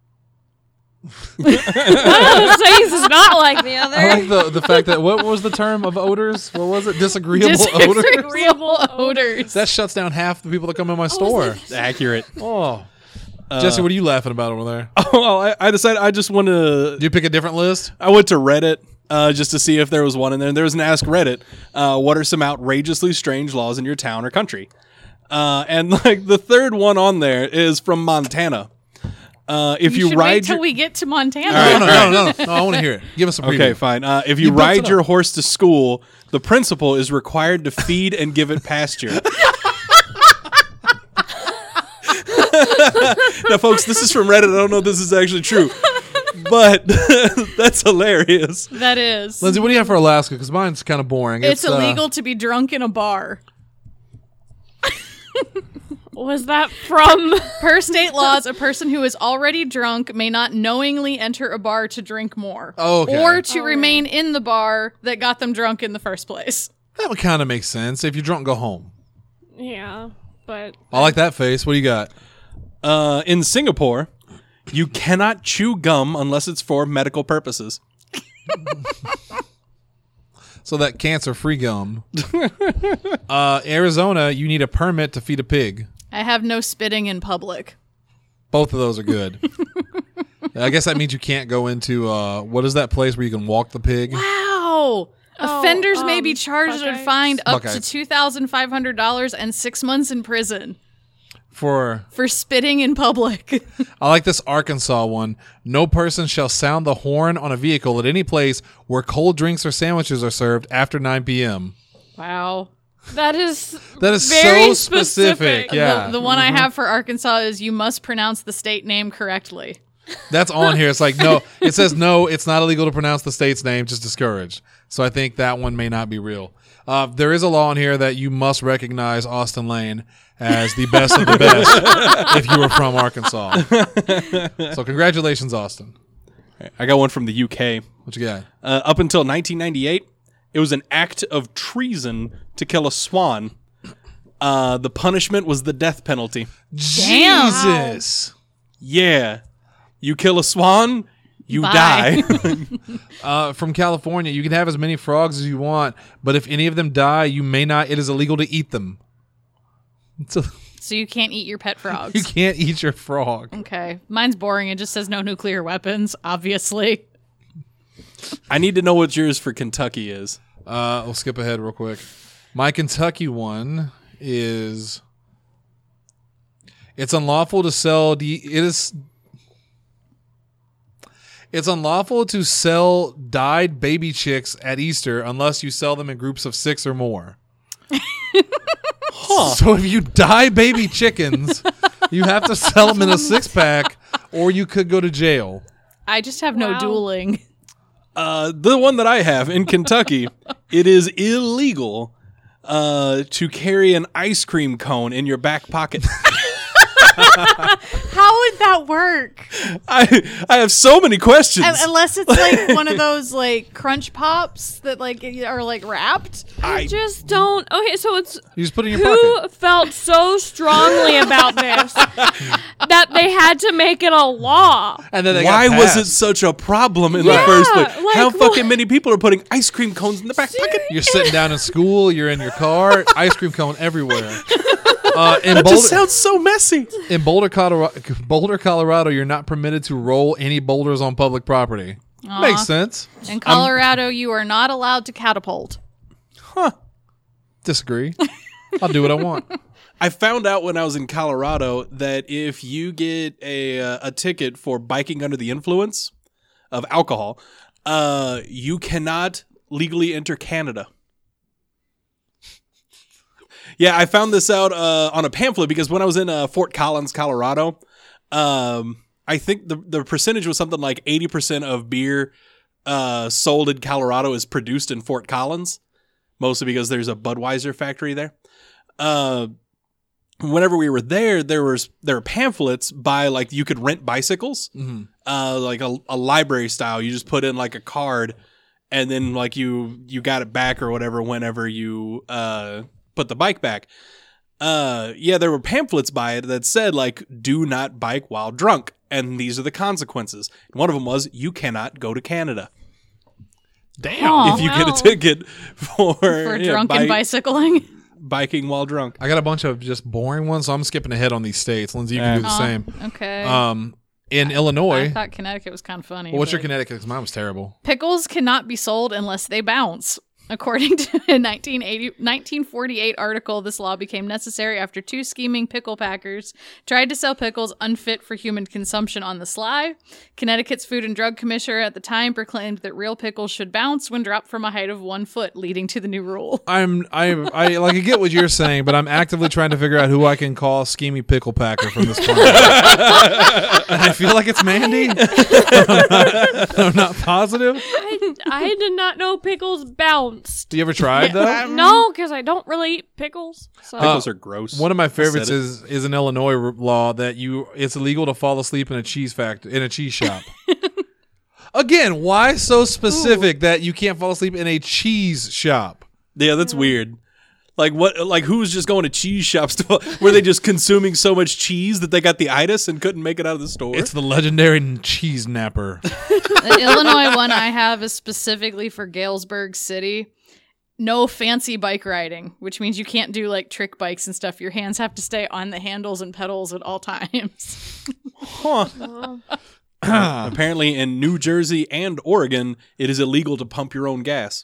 Speaker 6: One of those things is not like the other.
Speaker 3: I like the fact that what was the term of odors? What was it? Disagreeable odors.
Speaker 4: Disagreeable odors.
Speaker 3: That shuts down half the people that come in my store.
Speaker 5: Accurate.
Speaker 3: Oh, Jesse, what are you laughing about over there?
Speaker 5: Well, I decided I just want to.
Speaker 3: Did you pick a different list?
Speaker 5: I went to Reddit just to see if there was one in there. And there was an Ask Reddit. What are some outrageously strange laws in your town or country? And the third one on there is from Montana. If you
Speaker 4: should
Speaker 5: ride
Speaker 4: wait till we get to Montana.
Speaker 3: No, I want to hear it. Give us a preview.
Speaker 5: Okay, fine. If you
Speaker 3: built it
Speaker 5: ride
Speaker 3: up.
Speaker 5: your horse to school, the principal is required to feed and give it pasture. Now, folks, this is from Reddit. I don't know if this is actually true, but that's hilarious.
Speaker 4: That is.
Speaker 3: Lindsay, what do you have for Alaska? Because mine's kind of boring.
Speaker 4: It's illegal to be drunk in a bar.
Speaker 6: Was that from?
Speaker 4: Per state laws, a person who is already drunk may not knowingly enter a bar to drink more.
Speaker 3: Okay.
Speaker 4: Or to remain in the bar that got them drunk in the first place.
Speaker 3: That would kind of make sense. If you're drunk, go home.
Speaker 6: Yeah, but
Speaker 3: I like that face. What do you got?
Speaker 5: In Singapore, you cannot chew gum unless it's for medical purposes.
Speaker 3: So that cancer-free gum. Arizona, you need a permit to feed a pig.
Speaker 4: I have no spitting in public.
Speaker 3: Both of those are good. I guess that means you can't go into what is that place where you can walk the pig?
Speaker 4: Wow. Offenders may be charged and
Speaker 6: Buckeyes.
Speaker 4: fined up to
Speaker 3: Buckeyes.
Speaker 4: $2,500 and 6 months in prison
Speaker 3: For
Speaker 4: spitting in public.
Speaker 3: I like this Arkansas one. No person shall sound the horn on a vehicle at any place where cold drinks or sandwiches are served after 9 p.m.
Speaker 4: Wow.
Speaker 6: that is
Speaker 3: That is
Speaker 6: very
Speaker 3: so specific. Yeah.
Speaker 4: The one I have for Arkansas is you must pronounce the state name correctly.
Speaker 3: That's on here. It's like, no, it says no, it's not illegal to pronounce the state's name, just discouraged. So I think that one may not be real. There is a law in here that you must recognize Austin Lane as the best of the best if you were from Arkansas. So congratulations, Austin.
Speaker 5: I got one from the UK.
Speaker 3: What you got?
Speaker 5: Up until 1998, it was an act of treason to kill a swan. The punishment was the death penalty.
Speaker 4: Damn.
Speaker 3: Jesus.
Speaker 5: Yeah. You kill a swan, you
Speaker 4: Bye.
Speaker 5: die.
Speaker 3: From California, you can have as many frogs as you want, but if any of them die, you may not. It is illegal to eat them. So
Speaker 4: So you can't eat your pet
Speaker 3: you
Speaker 4: frogs.
Speaker 3: can't eat your frog.
Speaker 4: Okay. Mine's boring. It just says no nuclear weapons, obviously.
Speaker 5: I need to know what yours for Kentucky is.
Speaker 3: We'll skip ahead real quick. My Kentucky one is it's unlawful to sell It's unlawful to sell dyed baby chicks at Easter unless you sell them in groups of 6 or more. So if you dye baby chickens, you have to sell them in a 6-pack or you could go to jail.
Speaker 4: I just have no
Speaker 6: Wow.
Speaker 4: dueling.
Speaker 5: The one that I have in Kentucky, it is illegal to carry an ice cream cone in your back pocket.
Speaker 4: How would that work?
Speaker 5: I have so many questions.
Speaker 4: Unless it's like one of those like crunch pops that like are like wrapped.
Speaker 6: I just don't. Okay, so it's
Speaker 3: You just put it in your
Speaker 6: who
Speaker 3: pocket.
Speaker 6: felt so strongly about this that they had to make it a law.
Speaker 3: And then they
Speaker 5: Why
Speaker 3: got
Speaker 5: was it
Speaker 3: passed.
Speaker 5: such a problem in the
Speaker 6: Yeah,
Speaker 5: first place?
Speaker 6: like,
Speaker 5: How
Speaker 6: what-
Speaker 5: fucking many people are putting ice cream cones in the back pocket?
Speaker 3: You're sitting down in school. You're in your car. Ice cream cone everywhere. In
Speaker 5: That
Speaker 3: Boulder,
Speaker 5: just sounds so messy.
Speaker 3: in Boulder, Colorado, you're not permitted to roll any boulders on public property. Makes sense.
Speaker 4: In Colorado, you are not allowed to catapult.
Speaker 3: Disagree. I'll do what I want.
Speaker 5: I found out when I was in Colorado that if you get a ticket for biking under the influence of alcohol, you cannot legally enter Canada. Yeah, I found this out on a pamphlet because when I was in Fort Collins, Colorado, I think the percentage was something like 80% of beer sold in Colorado is produced in Fort Collins, mostly because there's a Budweiser factory there. Whenever we were there, there were pamphlets by like you could rent bicycles, like a library style. You just put in like a card, and then like you got it back or whatever whenever you put the bike back. Yeah, there were pamphlets by it that said like do not bike while drunk, and these are the consequences. And one of them was you cannot go to Canada
Speaker 3: Damn.
Speaker 5: if you get
Speaker 6: wow.
Speaker 5: a ticket for
Speaker 4: Drunken bicycling.
Speaker 5: biking while drunk.
Speaker 3: I got a bunch of just boring ones, so I'm skipping ahead on these states. Lindsay, you can do the same.
Speaker 4: Okay.
Speaker 3: In
Speaker 4: I
Speaker 3: Illinois,
Speaker 4: thought Connecticut was kind of funny.
Speaker 3: what's your
Speaker 4: but-
Speaker 3: Connecticut? Because mine was terrible.
Speaker 4: Pickles cannot be sold unless they bounce. According to a 1948 article, this law became necessary after two scheming pickle packers tried to sell pickles unfit for human consumption on the sly. Connecticut's Food and Drug Commissioner at the time proclaimed that real pickles should bounce when dropped from a height of 1 foot, leading to the new rule.
Speaker 3: I like I get what you're saying, but I'm actively trying to figure out who I can call Schemy Pickle Packer from this point. And I feel like it's Mandy. I'm not positive.
Speaker 6: I did not know pickles bounced.
Speaker 3: You ever tried though?
Speaker 6: No, because I don't really eat pickles. So
Speaker 5: Pickles are gross.
Speaker 3: One of my favorites
Speaker 5: said
Speaker 3: is an Illinois law that it's illegal to fall asleep in a cheese shop. Again, why so specific that you can't fall asleep in a cheese shop?
Speaker 5: Yeah, that's weird. Like what? Like who's just going to cheese shops? Were they just consuming so much cheese that they got the itis and couldn't make it out of the store?
Speaker 3: It's the legendary cheese napper.
Speaker 4: The Illinois one I have is specifically for Galesburg City. No fancy bike riding, which means you can't do like trick bikes and stuff. Your hands have to stay on the handles and pedals at all times.
Speaker 5: Apparently, in New Jersey and Oregon, it is illegal to pump your own gas.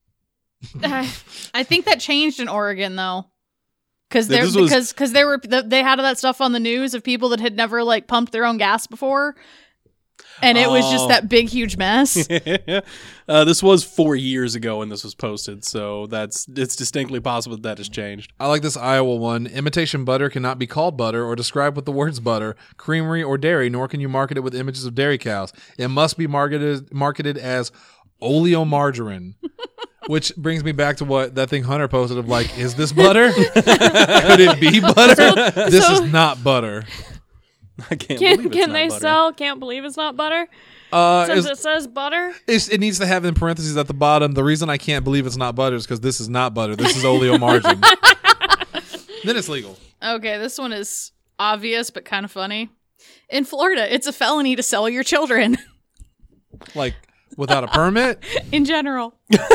Speaker 4: I think that changed in Oregon though, because
Speaker 5: This was-
Speaker 4: they had that stuff on the news of people that had never like pumped their own gas before, and it was just
Speaker 5: Oh.
Speaker 4: that big huge mess.
Speaker 5: This was 4 years ago when this was posted, so it's distinctly possible that has changed.
Speaker 3: I like this Iowa one. Imitation butter cannot be called butter or described with the words butter, creamery, or dairy, nor can you market it with images of dairy cows. It must be marketed as oleomargarine. Which brings me back to what that thing Hunter posted of like, is this butter? Could it be butter? This is not butter.
Speaker 5: I can't believe it's
Speaker 6: can
Speaker 5: not
Speaker 6: they
Speaker 5: butter.
Speaker 6: sell? Can't believe it's not butter. Since it says butter.
Speaker 3: It needs to have in parentheses at the bottom. The reason I can't believe it's not butter is because this is not butter. This is oleomargarine. Then it's legal.
Speaker 4: Okay, this one is obvious but kind of funny. In Florida, it's a felony to sell your children.
Speaker 3: Like without a permit.
Speaker 4: In general.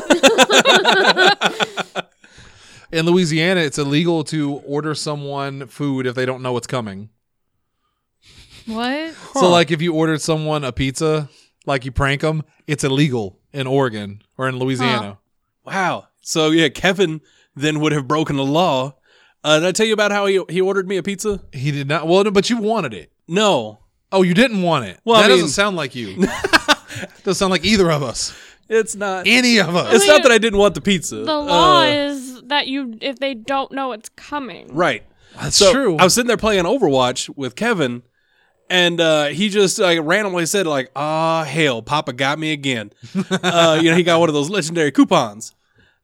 Speaker 3: In Louisiana, it's illegal to order someone food if they don't know it's coming.
Speaker 4: What?
Speaker 3: So, like, if you ordered someone a pizza, like you prank them, it's illegal in Oregon or in Louisiana.
Speaker 5: Wow. So yeah, Kevin then would have broken the law. Did I tell you about how he ordered me a pizza?
Speaker 3: He did not. Well, no, but you wanted it.
Speaker 5: No.
Speaker 3: Oh, you didn't want it.
Speaker 5: Well,
Speaker 3: that
Speaker 5: I mean-
Speaker 3: doesn't sound like you. Doesn't sound like either of us.
Speaker 5: It's not.
Speaker 3: Any of us.
Speaker 5: It's not that I didn't want the pizza.
Speaker 6: The law is that if they don't know it's coming.
Speaker 5: Right.
Speaker 3: That's
Speaker 5: So
Speaker 3: true.
Speaker 5: I was sitting there playing Overwatch with Kevin, and he just randomly said like, "Ah, hell, Papa got me again." He got one of those legendary coupons,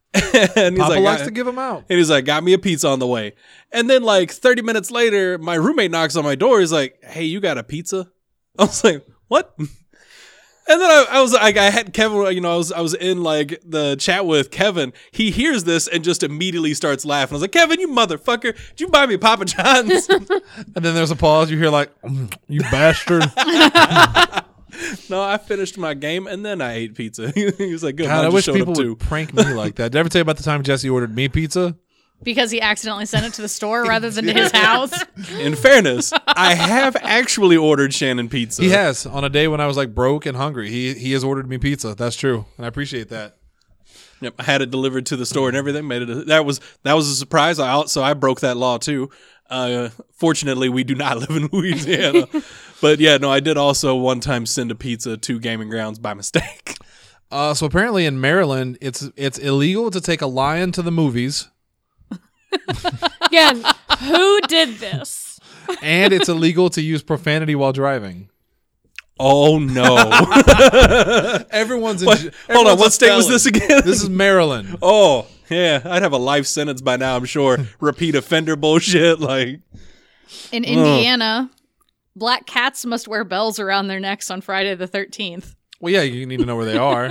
Speaker 5: And he's
Speaker 3: Papa
Speaker 5: like,
Speaker 3: likes to give them out.
Speaker 5: and he's like, got me a pizza on the way. And then like 30 minutes later, my roommate knocks on my door. He's like, hey, you got a pizza? I was like, what? And then I was like, I had Kevin, I was in like the chat with Kevin. He hears this and just immediately starts laughing. I was like, Kevin, you motherfucker, did you buy me Papa John's?
Speaker 3: And then there's a pause. You hear like, you bastard.
Speaker 5: No, I finished my game and then I ate pizza. He was like, good.
Speaker 3: God, I
Speaker 5: mine
Speaker 3: wish
Speaker 5: just showed
Speaker 3: people
Speaker 5: up too.
Speaker 3: would prank me like that. Did I ever tell you about the time Jesse ordered me pizza?
Speaker 4: Because he accidentally sent it to the store rather than to his house.
Speaker 5: In fairness, I have actually ordered Shannon pizza.
Speaker 3: He has on a day when I was like broke and hungry. He has ordered me pizza. That's true, and I appreciate that.
Speaker 5: Yep, I had it delivered to the store and everything. Made it. That was a surprise. So I broke that law too. Fortunately, we do not live in Louisiana. But yeah, no, I did also one time send a pizza to Gaming Grounds by mistake.
Speaker 3: So apparently in Maryland, it's illegal to take a lion to the movies,
Speaker 6: Again, who did this?
Speaker 3: and it's illegal to use profanity while driving.
Speaker 5: Oh no!
Speaker 3: Everyone's in.
Speaker 5: Hold on,
Speaker 3: everyone's
Speaker 5: what
Speaker 3: a
Speaker 5: state was
Speaker 3: felon.
Speaker 5: this again?
Speaker 3: This is Maryland.
Speaker 5: Oh yeah, I'd have a life sentence by now. I'm sure. Repeat offender bullshit. Like
Speaker 4: In Indiana, black cats must wear bells around their necks on Friday the 13th.
Speaker 3: Well, yeah, you need to know where they are.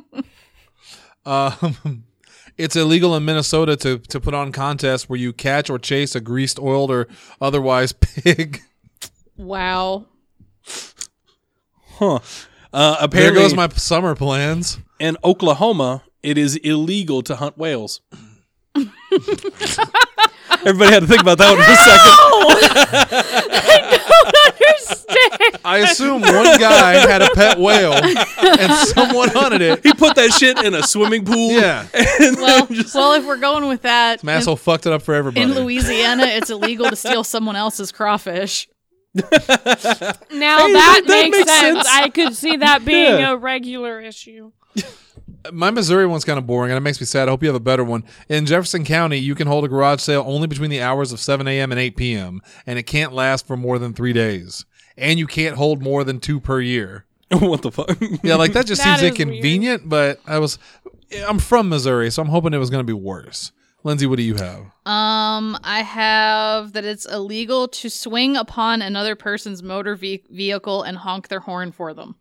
Speaker 3: It's illegal in Minnesota to put on contests where you catch or chase a greased, oiled, or otherwise pig.
Speaker 4: Wow.
Speaker 5: huh?
Speaker 3: There
Speaker 5: Apparently,
Speaker 3: goes my summer plans.
Speaker 5: in Oklahoma, it is illegal to hunt whales. Everybody had to think about that one for a second.
Speaker 3: I assume one guy had a pet whale and someone hunted it.
Speaker 5: He put that shit in a swimming pool.
Speaker 3: Yeah.
Speaker 5: And
Speaker 4: Well,
Speaker 5: then just,
Speaker 4: well, if we're going with that,
Speaker 3: My asshole fucked it up for everybody.
Speaker 4: in Louisiana, it's illegal to steal someone else's crawfish.
Speaker 6: Now
Speaker 5: Hey,
Speaker 6: that
Speaker 5: that
Speaker 6: makes
Speaker 5: makes
Speaker 6: sense.
Speaker 5: sense.
Speaker 6: I could see that being
Speaker 5: Yeah.
Speaker 6: a regular issue.
Speaker 3: My Missouri one's kind of boring, and it makes me sad. I hope you have a better one. In Jefferson County, you can hold a garage sale only between the hours of 7 a.m. and 8 p.m., and it can't last for more than 3 days. And you can't hold more than 2 per year.
Speaker 5: what the fuck?
Speaker 3: Yeah, like that just
Speaker 6: That
Speaker 3: seems
Speaker 6: is
Speaker 3: inconvenient, but I'm from Missouri, so I'm hoping it was going to be worse. Lindsay, what do you have?
Speaker 4: I have that it's illegal to swing upon another person's motor vehicle and honk their horn for them.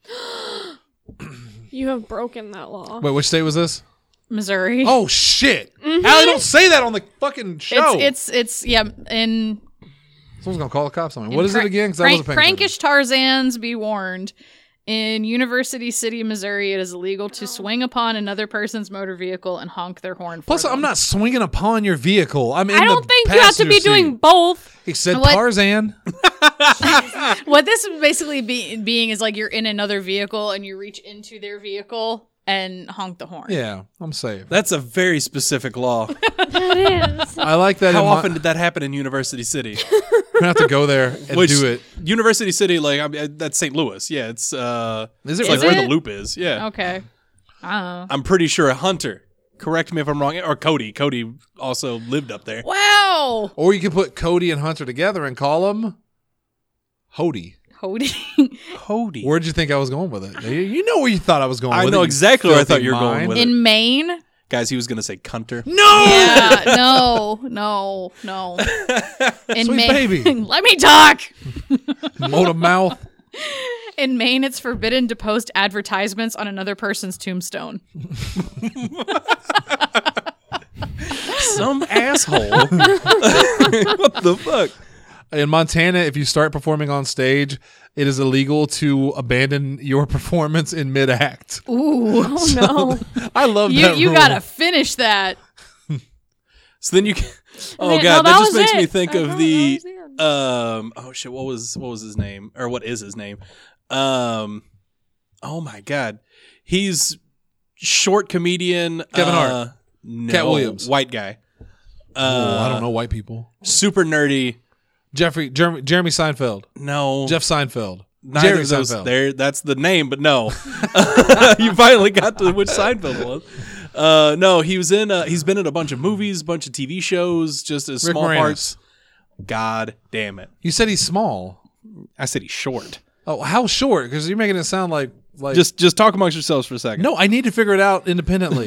Speaker 6: You have broken that law.
Speaker 3: Wait, which state was this?
Speaker 4: Missouri.
Speaker 3: Oh, shit. Allie, don't say that on the fucking show.
Speaker 4: It's yeah. In
Speaker 3: Someone's going to call the cops on me. What is it again? 'Cause I wasn't paying attention.
Speaker 4: Prankish Tarzans, be warned. In University City, Missouri, it is illegal to swing upon another person's motor vehicle and honk their horn for
Speaker 3: Plus,
Speaker 4: them.
Speaker 3: I'm not swinging upon your vehicle. I'm in
Speaker 6: I don't
Speaker 3: the
Speaker 6: think you have to be
Speaker 3: passenger
Speaker 6: doing
Speaker 3: seat.
Speaker 6: both.
Speaker 3: He said
Speaker 4: What?
Speaker 3: Tarzan.
Speaker 4: What this is basically being is like you're in another vehicle and you reach into their vehicle and honk the horn.
Speaker 3: Yeah, I'm safe.
Speaker 5: That's a very specific law.
Speaker 6: That is.
Speaker 3: I like that.
Speaker 5: How
Speaker 3: in
Speaker 5: often did that happen in University City?
Speaker 3: I'm going to have to go there and
Speaker 5: Which,
Speaker 3: do it.
Speaker 5: University City, like that's St. Louis. Yeah, it's
Speaker 3: Is it
Speaker 5: like
Speaker 3: really?
Speaker 5: where
Speaker 4: it?
Speaker 5: the loop is. Yeah,
Speaker 4: Okay. I don't know.
Speaker 5: I'm pretty sure Hunter. Correct me if I'm wrong. Or Cody. Cody also lived up there.
Speaker 4: Wow.
Speaker 3: Or you can put Cody and Hunter together and call them Hody.
Speaker 4: Hody.
Speaker 5: Cody.
Speaker 3: Where'd you think I was going with it? You know where you thought I was going
Speaker 5: I
Speaker 3: with it.
Speaker 5: know
Speaker 3: you
Speaker 5: exactly where I thought
Speaker 3: filthy
Speaker 5: you were going
Speaker 3: mind.
Speaker 5: with it.
Speaker 4: In Maine.
Speaker 5: Guys, he was gonna say Cunter.
Speaker 3: No!
Speaker 4: Yeah, no. In
Speaker 3: Sweet
Speaker 4: Maine,
Speaker 3: baby.
Speaker 4: let me talk.
Speaker 3: Motor mouth.
Speaker 4: In Maine, it's forbidden to post advertisements on another person's tombstone.
Speaker 5: Some asshole. What the fuck?
Speaker 3: In Montana, if you start performing on stage, it is illegal to abandon your performance in mid-act.
Speaker 4: Ooh,
Speaker 6: Oh no.
Speaker 3: I love
Speaker 4: you
Speaker 3: that rule.
Speaker 4: gotta finish that.
Speaker 5: So then you can. Oh
Speaker 6: Yeah,
Speaker 5: god,
Speaker 6: no,
Speaker 5: that
Speaker 6: that
Speaker 5: just
Speaker 6: was
Speaker 5: makes me
Speaker 6: it.
Speaker 5: think
Speaker 6: I
Speaker 5: of
Speaker 6: know,
Speaker 5: the
Speaker 6: that was
Speaker 5: oh shit, what was his name? Or what is his name? Oh my god. He's short comedian
Speaker 3: Kevin Hart.
Speaker 5: No,
Speaker 3: Cat Williams.
Speaker 5: White guy.
Speaker 3: I don't know white people.
Speaker 5: Super nerdy.
Speaker 3: Jeremy Seinfeld.
Speaker 5: No.
Speaker 3: Jeff Seinfeld.
Speaker 5: Neither
Speaker 3: Jerry
Speaker 5: of those
Speaker 3: Seinfeld.
Speaker 5: there. That's the name, but no. You finally got to which Seinfeld it was. No, he was in. He's been in a bunch of movies, bunch of TV shows, just as
Speaker 3: Rick
Speaker 5: small
Speaker 3: Moranis.
Speaker 5: parts. God damn it!
Speaker 3: You said he's small.
Speaker 5: I said he's short.
Speaker 3: Oh, how short? Because you're making it sound like
Speaker 5: Just talk amongst yourselves for a second.
Speaker 3: No, I need to figure it out independently.
Speaker 6: My goodness.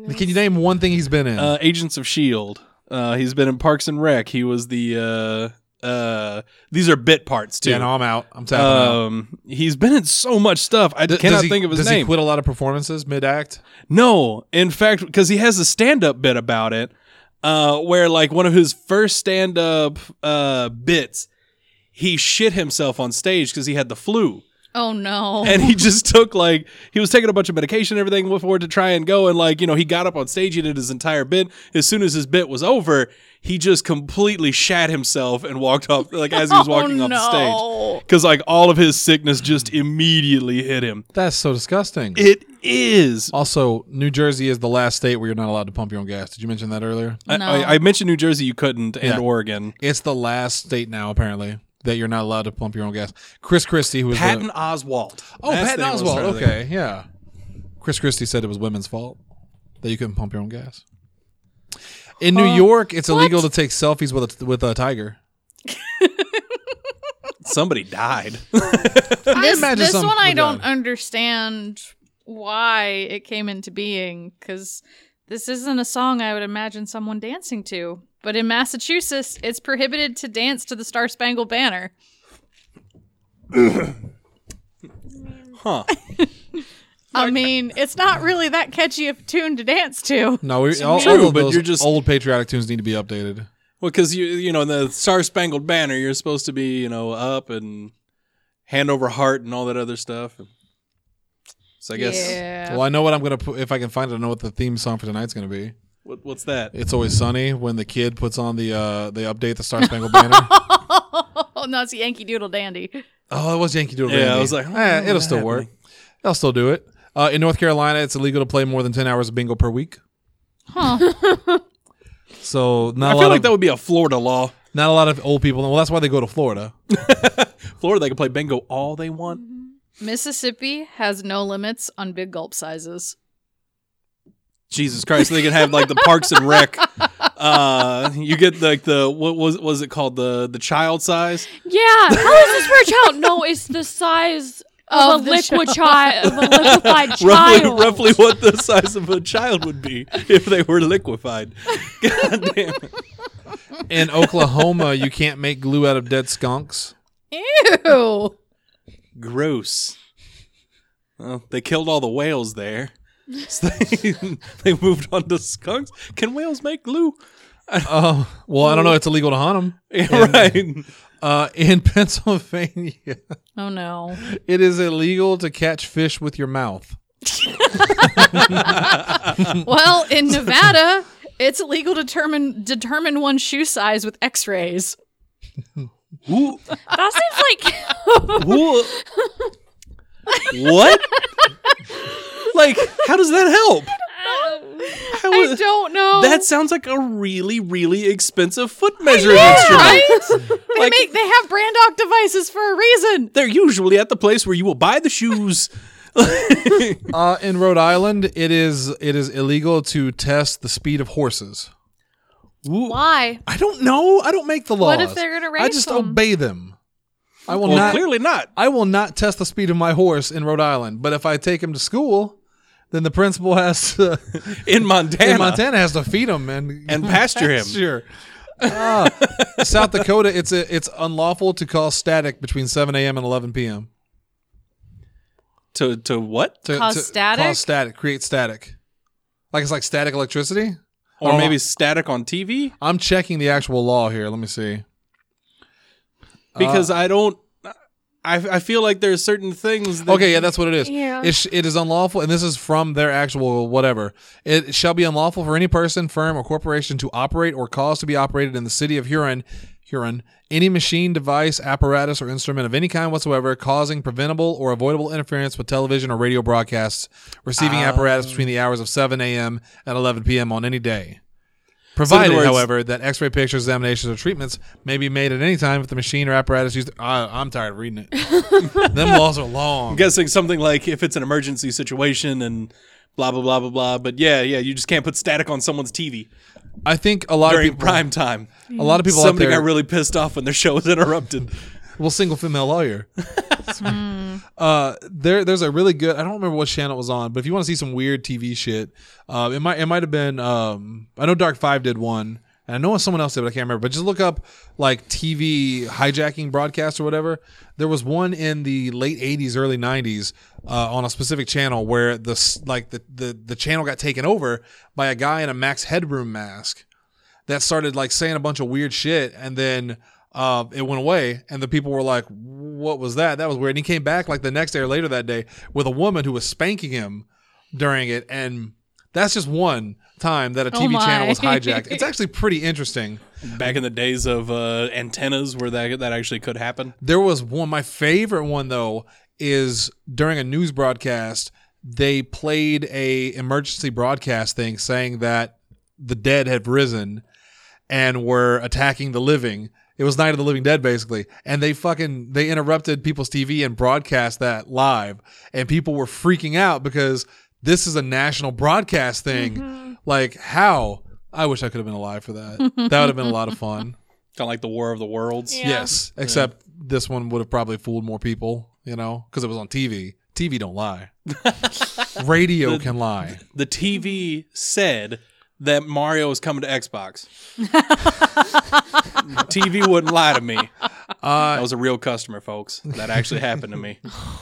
Speaker 6: goodness.
Speaker 3: Can you name one thing he's been in?
Speaker 5: Agents of S.H.I.E.L.D. He's been in Parks and Rec. He was the these are bit parts too.
Speaker 3: Yeah, no, I'm out. I'm tapping out.
Speaker 5: He's been in so much stuff. I cannot think of his
Speaker 3: does
Speaker 5: name.
Speaker 3: he quit a lot of performances mid-act?
Speaker 5: No, in fact, because he has a stand-up bit about it, where like one of his first stand-up bits, he shit himself on stage because he had the flu.
Speaker 4: Oh no.
Speaker 5: And he just took like, he was taking a bunch of medication and everything before to try and go. And like, you know, he got up on stage, he did his entire bit. As soon as his bit was over, he just completely shat himself and walked off, like as he was walking off the stage. Because like all of his sickness just immediately hit him.
Speaker 3: That's so disgusting.
Speaker 5: It is.
Speaker 3: Also, New Jersey is the last state where you're not allowed to pump your own gas. Did you mention that earlier?
Speaker 4: No.
Speaker 5: I mentioned New Jersey, you couldn't, and
Speaker 3: Yeah.
Speaker 5: Oregon.
Speaker 3: It's the last state now, apparently, that you're not allowed to pump your own gas. Chris Christie, who was
Speaker 5: Patton Oswalt.
Speaker 3: Oh,
Speaker 5: That's
Speaker 3: Patton
Speaker 5: the name I was
Speaker 3: Oswalt.
Speaker 5: trying to think
Speaker 3: Okay, yeah. Chris Christie said it was women's fault that you couldn't pump your own gas. In New York, it's illegal to take selfies with a tiger.
Speaker 5: of. Somebody died.
Speaker 4: This
Speaker 3: some
Speaker 4: one I
Speaker 3: would
Speaker 4: don't
Speaker 3: die.
Speaker 4: understand why it came into being, because this isn't a song I would imagine someone dancing to. But in Massachusetts, it's prohibited to dance to the Star Spangled Banner.
Speaker 5: Huh.
Speaker 4: I mean, it's not really that catchy of a tune to dance to.
Speaker 3: No, all
Speaker 5: True,
Speaker 3: of
Speaker 5: but
Speaker 3: those
Speaker 5: you're just-
Speaker 3: old patriotic tunes need to be updated.
Speaker 5: Well, because you know, in the Star Spangled Banner, you're supposed to be, you know, up and hand over heart and all that other stuff. So I guess
Speaker 4: Yeah.
Speaker 3: Well, I know what I'm gonna put if I can find it. I know what the theme song for tonight's gonna be.
Speaker 5: what's that?
Speaker 3: It's Always Sunny when the kid puts on the they update the Star Spangled Banner.
Speaker 4: Oh, no, it's Yankee Doodle Dandy.
Speaker 3: Oh, it was Yankee Doodle
Speaker 5: Yeah,
Speaker 3: Dandy.
Speaker 5: I was like,
Speaker 3: it'll still
Speaker 5: happening.
Speaker 3: work. They'll still do it. In North Carolina, it's illegal to play more than 10 hours of bingo per week.
Speaker 4: Huh.
Speaker 3: So not
Speaker 5: I
Speaker 3: a
Speaker 5: feel
Speaker 3: lot
Speaker 5: like
Speaker 3: of
Speaker 5: that would be a Florida law.
Speaker 3: not a lot of old people. Well, that's why they go to Florida.
Speaker 5: Florida, they can play bingo all they want.
Speaker 4: Mississippi has no limits on big gulp sizes.
Speaker 5: Jesus Christ, they can have like the Parks and Rec. You get like the what was it called, the child size?
Speaker 6: Yeah, how is this for a child? No, it's the size of
Speaker 4: Of
Speaker 6: a
Speaker 4: the
Speaker 6: liquid child, of a liquefied child.
Speaker 5: Roughly what the size of a child would be if they were liquefied. God damn it.
Speaker 3: In Oklahoma, you can't make glue out of dead skunks.
Speaker 4: Ew.
Speaker 5: Gross. Well, they killed all the whales there. So they moved on to skunks. Can whales make glue?
Speaker 3: Oh, well, I don't know. It's illegal to hunt them.
Speaker 5: Yeah, right.
Speaker 3: In Pennsylvania,
Speaker 4: Oh no.
Speaker 3: it is illegal to catch fish with your mouth.
Speaker 4: Well, in Nevada, it's illegal to determine one's shoe size with X-rays.
Speaker 5: Ooh,
Speaker 6: That seems like
Speaker 5: ooh. What? Like, how does that help? How
Speaker 4: I don't know.
Speaker 5: That sounds like a really, really expensive foot measuring instrument.
Speaker 4: Right? They have Brandock devices for a reason.
Speaker 5: They're usually at the place where you will buy the shoes.
Speaker 3: In Rhode Island, it is illegal to test the speed of horses.
Speaker 4: Why?
Speaker 3: I don't know. I don't make the laws.
Speaker 4: What if they're gonna
Speaker 3: I
Speaker 4: race
Speaker 3: just
Speaker 4: them?
Speaker 3: obey them. I will
Speaker 5: Well,
Speaker 3: not.
Speaker 5: clearly not.
Speaker 3: I will not test the speed of my horse in Rhode Island. But if I take him to school, then the principal has to
Speaker 5: In Montana.
Speaker 3: in Montana has to feed him and
Speaker 5: pasture him.
Speaker 3: Sure. South Dakota, it's unlawful to cause static between 7 a.m. and 11 p.m.
Speaker 5: To what?
Speaker 4: Cause static?
Speaker 3: Cause static. Create static. Like it's like static electricity.
Speaker 5: Or
Speaker 3: Oh,
Speaker 5: maybe static on TV?
Speaker 3: I'm checking the actual law here. Let me see.
Speaker 5: Because I feel like there's certain things that
Speaker 3: Okay, yeah, that's what it is.
Speaker 6: Yeah.
Speaker 3: It is unlawful, and this is from their actual whatever. It shall be unlawful for any person, firm, or corporation to operate or cause to be operated in the city of Huron, any machine, device, apparatus, or instrument of any kind whatsoever, causing preventable or avoidable interference with television or radio broadcasts, receiving apparatus between the hours of 7 a.m. and 11 p.m. on any day. Provided,
Speaker 5: words-
Speaker 3: however, that X-ray pictures, examinations, or treatments may be made at any time if the machine or apparatus used. I'm tired of reading it. Them laws are long.
Speaker 5: I'm guessing something like if it's an emergency situation and blah blah blah blah blah. But yeah, you just can't put static on someone's TV
Speaker 3: I think a lot of
Speaker 5: during
Speaker 3: people.
Speaker 5: prime time.
Speaker 3: A lot of people
Speaker 5: Somebody
Speaker 3: out there.
Speaker 5: got really pissed off when their show was interrupted.
Speaker 3: Well, single female lawyer. There's a really good. I don't remember what channel it was on, but if you want to see some weird TV shit, it might have been. I know Dark 5 did one, and I know someone else did, but I can't remember. But just look up like TV hijacking broadcast or whatever. There was one in the late 80s, early 90s on a specific channel where the channel got taken over by a guy in a Max Headroom mask that started like saying a bunch of weird shit, and then it went away, and the people were like, what was that? That was weird. And he came back like the next day or later that day with a woman who was spanking him during it, and that's just one time that a TV channel was hijacked. It's actually pretty interesting.
Speaker 5: Back in the days of antennas where that actually could happen.
Speaker 3: There was one, my favorite one though, is during a news broadcast, they played a emergency broadcast thing saying that the dead had risen and were attacking the living. It was Night of the Living Dead, basically. And they interrupted people's TV and broadcast that live. And people were freaking out because this is a national broadcast thing.
Speaker 6: Mm-hmm.
Speaker 3: Like, how? I wish I could have been alive for that. That would have been a lot of fun.
Speaker 5: Kind of like the War of the Worlds.
Speaker 6: Yeah.
Speaker 3: Yes. Except this one would have probably fooled more people, because it was on TV. TV don't lie. Radio can lie.
Speaker 5: The TV said that Mario is coming to Xbox. TV wouldn't lie to me. That was a real customer, folks. That actually happened to me.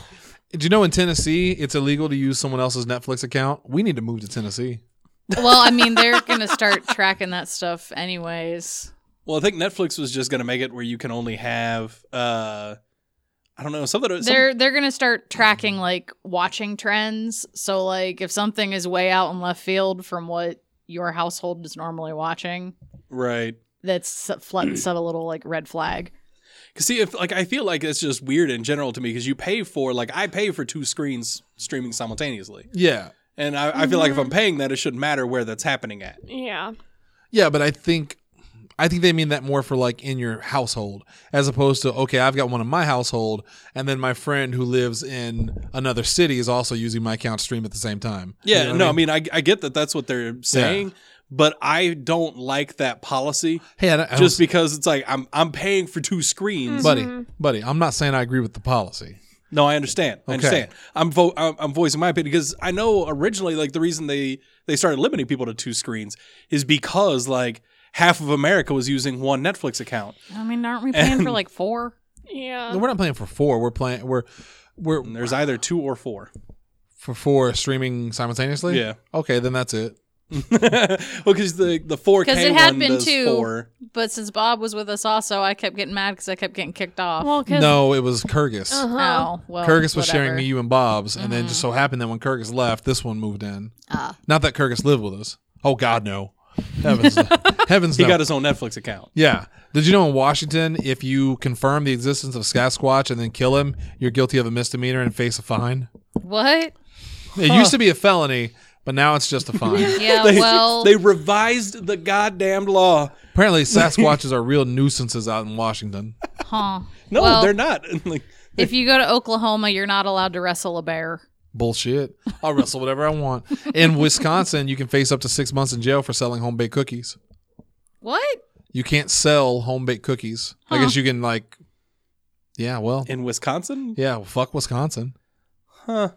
Speaker 3: Do you know in Tennessee it's illegal to use someone else's Netflix account? We need to move to Tennessee.
Speaker 4: Well, I mean, they're going to start tracking that stuff anyways.
Speaker 5: Well, I think Netflix was just going to make it where you can only have, I don't know,
Speaker 4: They're going to start tracking like watching trends. So like if something is way out in left field from what your household is normally watching,
Speaker 5: right?
Speaker 4: That's set a little like red flag.
Speaker 5: Cause see, I feel like it's just weird in general to me because you pay for I pay for 2 screens streaming simultaneously.
Speaker 3: Yeah.
Speaker 5: And I feel like if I'm paying that, it shouldn't matter where that's happening at.
Speaker 6: Yeah.
Speaker 3: Yeah, but I think they mean that more for like in your household as opposed to, okay, I've got one in my household and then my friend who lives in another city is also using my account to stream at the same time.
Speaker 5: Yeah,
Speaker 3: You know what
Speaker 5: I mean, I get that that's what they're saying, but I don't like that policy.
Speaker 3: Hey,
Speaker 5: because it's like I'm paying for 2 screens.
Speaker 3: buddy, I'm not saying I agree with the policy.
Speaker 5: No, I understand. I
Speaker 3: Okay.
Speaker 5: understand. I'm voicing my opinion because I know originally like the reason they started limiting people to 2 screens is because like half of America was using one Netflix account.
Speaker 4: I mean, aren't we paying for like 4?
Speaker 6: Yeah.
Speaker 3: No, we're not playing for 4. We're
Speaker 5: And there's either 2 or 4.
Speaker 3: for 4 streaming simultaneously.
Speaker 5: Yeah.
Speaker 3: Okay, then that's it.
Speaker 5: Well, because the 4K
Speaker 4: Because it had
Speaker 5: one
Speaker 4: been
Speaker 5: does
Speaker 4: 2,
Speaker 5: 4.
Speaker 4: but since Bob was with us also, I kept getting mad because I kept getting kicked off.
Speaker 6: Well, because
Speaker 3: No, it was Kyrgyz.
Speaker 4: Oh, well,
Speaker 3: Kyrgyz was
Speaker 4: whatever.
Speaker 3: sharing me, you, and Bob's, and then just so happened that when Kyrgyz left, this one moved in.
Speaker 4: Ah.
Speaker 3: Not that Kyrgyz lived with us. Oh God, no. Heavens,
Speaker 5: He
Speaker 3: no.
Speaker 5: got his own Netflix account.
Speaker 3: Yeah. Did you know in Washington, if you confirm the existence of Sasquatch and then kill him, you're guilty of a misdemeanor and face a fine?
Speaker 4: What?
Speaker 3: It used to be a felony, but now it's just a fine.
Speaker 4: Yeah,
Speaker 5: They revised the goddamn law.
Speaker 3: Apparently, Sasquatches are real nuisances out in Washington.
Speaker 4: huh?
Speaker 5: No,
Speaker 4: Well,
Speaker 5: they're not. Like,
Speaker 4: If you go to Oklahoma, you're not allowed to wrestle a bear.
Speaker 3: Bullshit. I'll wrestle whatever I want. In Wisconsin, you can face up to 6 months in jail for selling home-baked cookies.
Speaker 4: What?
Speaker 3: You can't sell home-baked cookies. I guess you can, like... Yeah, well...
Speaker 5: in Wisconsin?
Speaker 3: Yeah, well, fuck Wisconsin.
Speaker 5: Huh.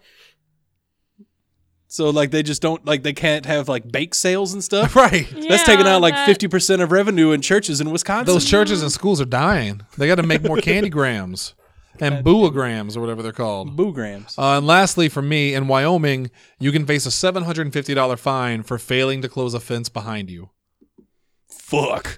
Speaker 5: So, like, they just don't... Like, they can't have, like, bake sales and stuff?
Speaker 3: Right.
Speaker 5: That's taking out, like,
Speaker 6: that-
Speaker 5: 50% of revenue in churches in Wisconsin.
Speaker 3: Those churches and schools are dying. They got to make more candy grams and booagrams or whatever they're called.
Speaker 5: Boograms.
Speaker 3: And lastly, for me, in Wyoming, you can face a $750 fine for failing to close a fence behind you.
Speaker 5: Fuck.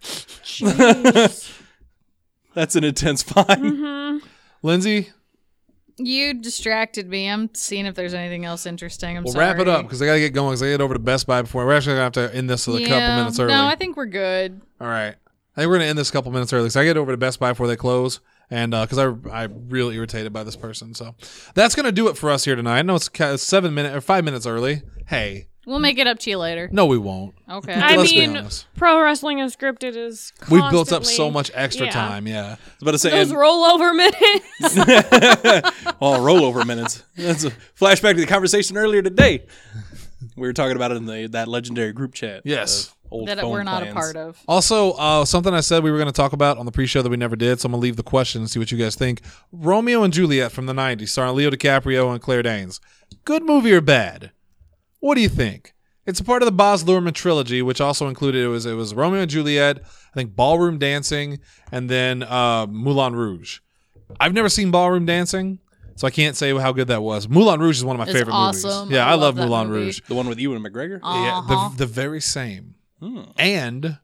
Speaker 5: That's an intense fine.
Speaker 3: Lindsay,
Speaker 4: You distracted me. I'm seeing if there's anything else interesting. I'm
Speaker 3: we'll
Speaker 4: sorry.
Speaker 3: wrap it up because I got to get going because I get over to Best Buy before. We're actually going to have to end this a couple minutes early.
Speaker 4: No, I think we're good.
Speaker 3: All right. I think we're going to end this a couple minutes early. So I get over to Best Buy before they close. And because I'm really irritated by this person. So that's going to do it for us here tonight. I know it's 5 minutes early. Hey,
Speaker 4: We'll make it up to you later.
Speaker 3: no, we won't.
Speaker 4: Okay.
Speaker 6: I
Speaker 3: Let's be
Speaker 6: mean,
Speaker 3: honest.
Speaker 6: Pro Wrestling Unscripted is
Speaker 3: We've built up
Speaker 6: constantly-
Speaker 3: so much extra
Speaker 6: yeah.
Speaker 3: time. Yeah.
Speaker 5: I was about to say,
Speaker 6: Those
Speaker 5: and-
Speaker 6: rollover minutes.
Speaker 5: rollover minutes. That's a flashback to the conversation earlier today. We were talking about it in that legendary group chat.
Speaker 3: Yes.
Speaker 5: old
Speaker 4: that
Speaker 5: phone
Speaker 4: we're not
Speaker 5: plans.
Speaker 4: a part of.
Speaker 3: Also, something I said we were going to talk about on the pre-show that we never did, so I'm going to leave the question and see what you guys think. Romeo and Juliet from the 90s, starring Leo DiCaprio and Claire Danes. Good movie or bad? What do you think? It's a part of the Baz Luhrmann trilogy, which also included, it was Romeo and Juliet, I think Ballroom Dancing, and then Moulin Rouge. I've never seen Ballroom Dancing, so I can't say how good that was. Moulin Rouge is one of my
Speaker 4: It's
Speaker 3: favorite
Speaker 4: awesome.
Speaker 3: movies. Yeah,
Speaker 4: I
Speaker 3: I love
Speaker 4: love that
Speaker 3: Moulin
Speaker 4: movie.
Speaker 3: Rouge.
Speaker 5: The one with Ewan McGregor?
Speaker 3: Yeah, the very same. And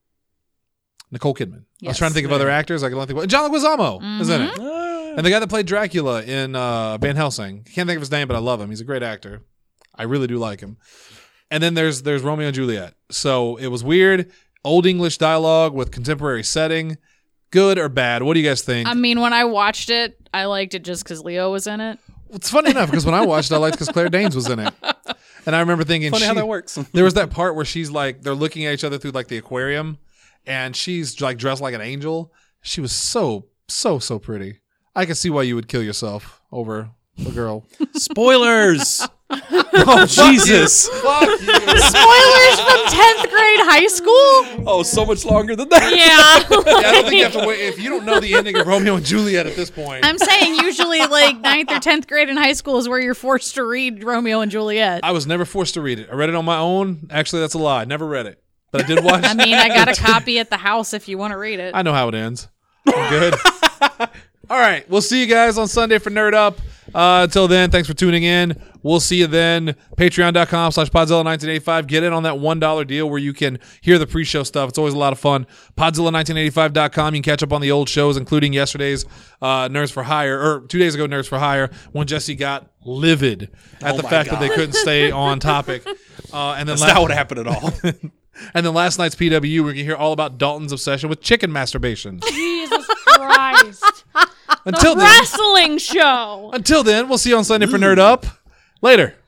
Speaker 3: Nicole Kidman. I was
Speaker 4: Yes.
Speaker 3: trying to think of other actors. I can only think of John Leguizamo is in it. And the guy that played Dracula in Van Helsing. Can't think of his name, but I love him. He's a great actor. I really do like him. And then there's Romeo and Juliet. So it was weird. Old English dialogue with contemporary setting. Good or bad? What do you guys think?
Speaker 4: I mean, when I watched it, I liked it just because Leo was in it.
Speaker 3: It's funny enough because when I watched it, I liked because Claire Danes was in it. And I remember thinking,
Speaker 5: Funny how that works.
Speaker 3: There was that part where she's like, they're looking at each other through like the aquarium, and she's like dressed like an angel. She was so pretty. I can see why you would kill yourself over a girl.
Speaker 5: Spoilers! Oh, Jesus.
Speaker 3: Fuck you.
Speaker 4: Spoilers from 10th grade high school?
Speaker 5: Oh, so much longer than that.
Speaker 6: Yeah.
Speaker 3: Yeah, I don't think you have to wait. If you don't know the ending of Romeo and Juliet at this point,
Speaker 4: I'm saying usually like 9th or 10th grade in high school is where you're forced to read Romeo and Juliet.
Speaker 3: I was never forced to read it. I read it on my own. Actually, that's a lie. I never read it. But I did watch
Speaker 4: I mean, I got a copy at the house if you want to read it.
Speaker 3: I know how it ends. I'm good. All right. We'll see you guys on Sunday for Nerd Up. Until then, thanks for tuning in. We'll see you then. Patreon.com/Podzilla1985. Get in on that $1 deal where you can hear the pre-show stuff. It's always a lot of fun. Podzilla1985.com. You can catch up on the old shows, including yesterday's Nerds for Hire, or 2 days ago Nerds for Hire, when Jesse got livid at the fact that they couldn't stay on topic. And then
Speaker 5: That's not what happened at all.
Speaker 3: And then last night's PW, we can hear all about Dalton's obsession with chicken masturbation.
Speaker 6: Jesus Christ.
Speaker 3: Until then,
Speaker 6: Wrestling show.
Speaker 3: we'll see you on Sunday for Nerd Up. Later.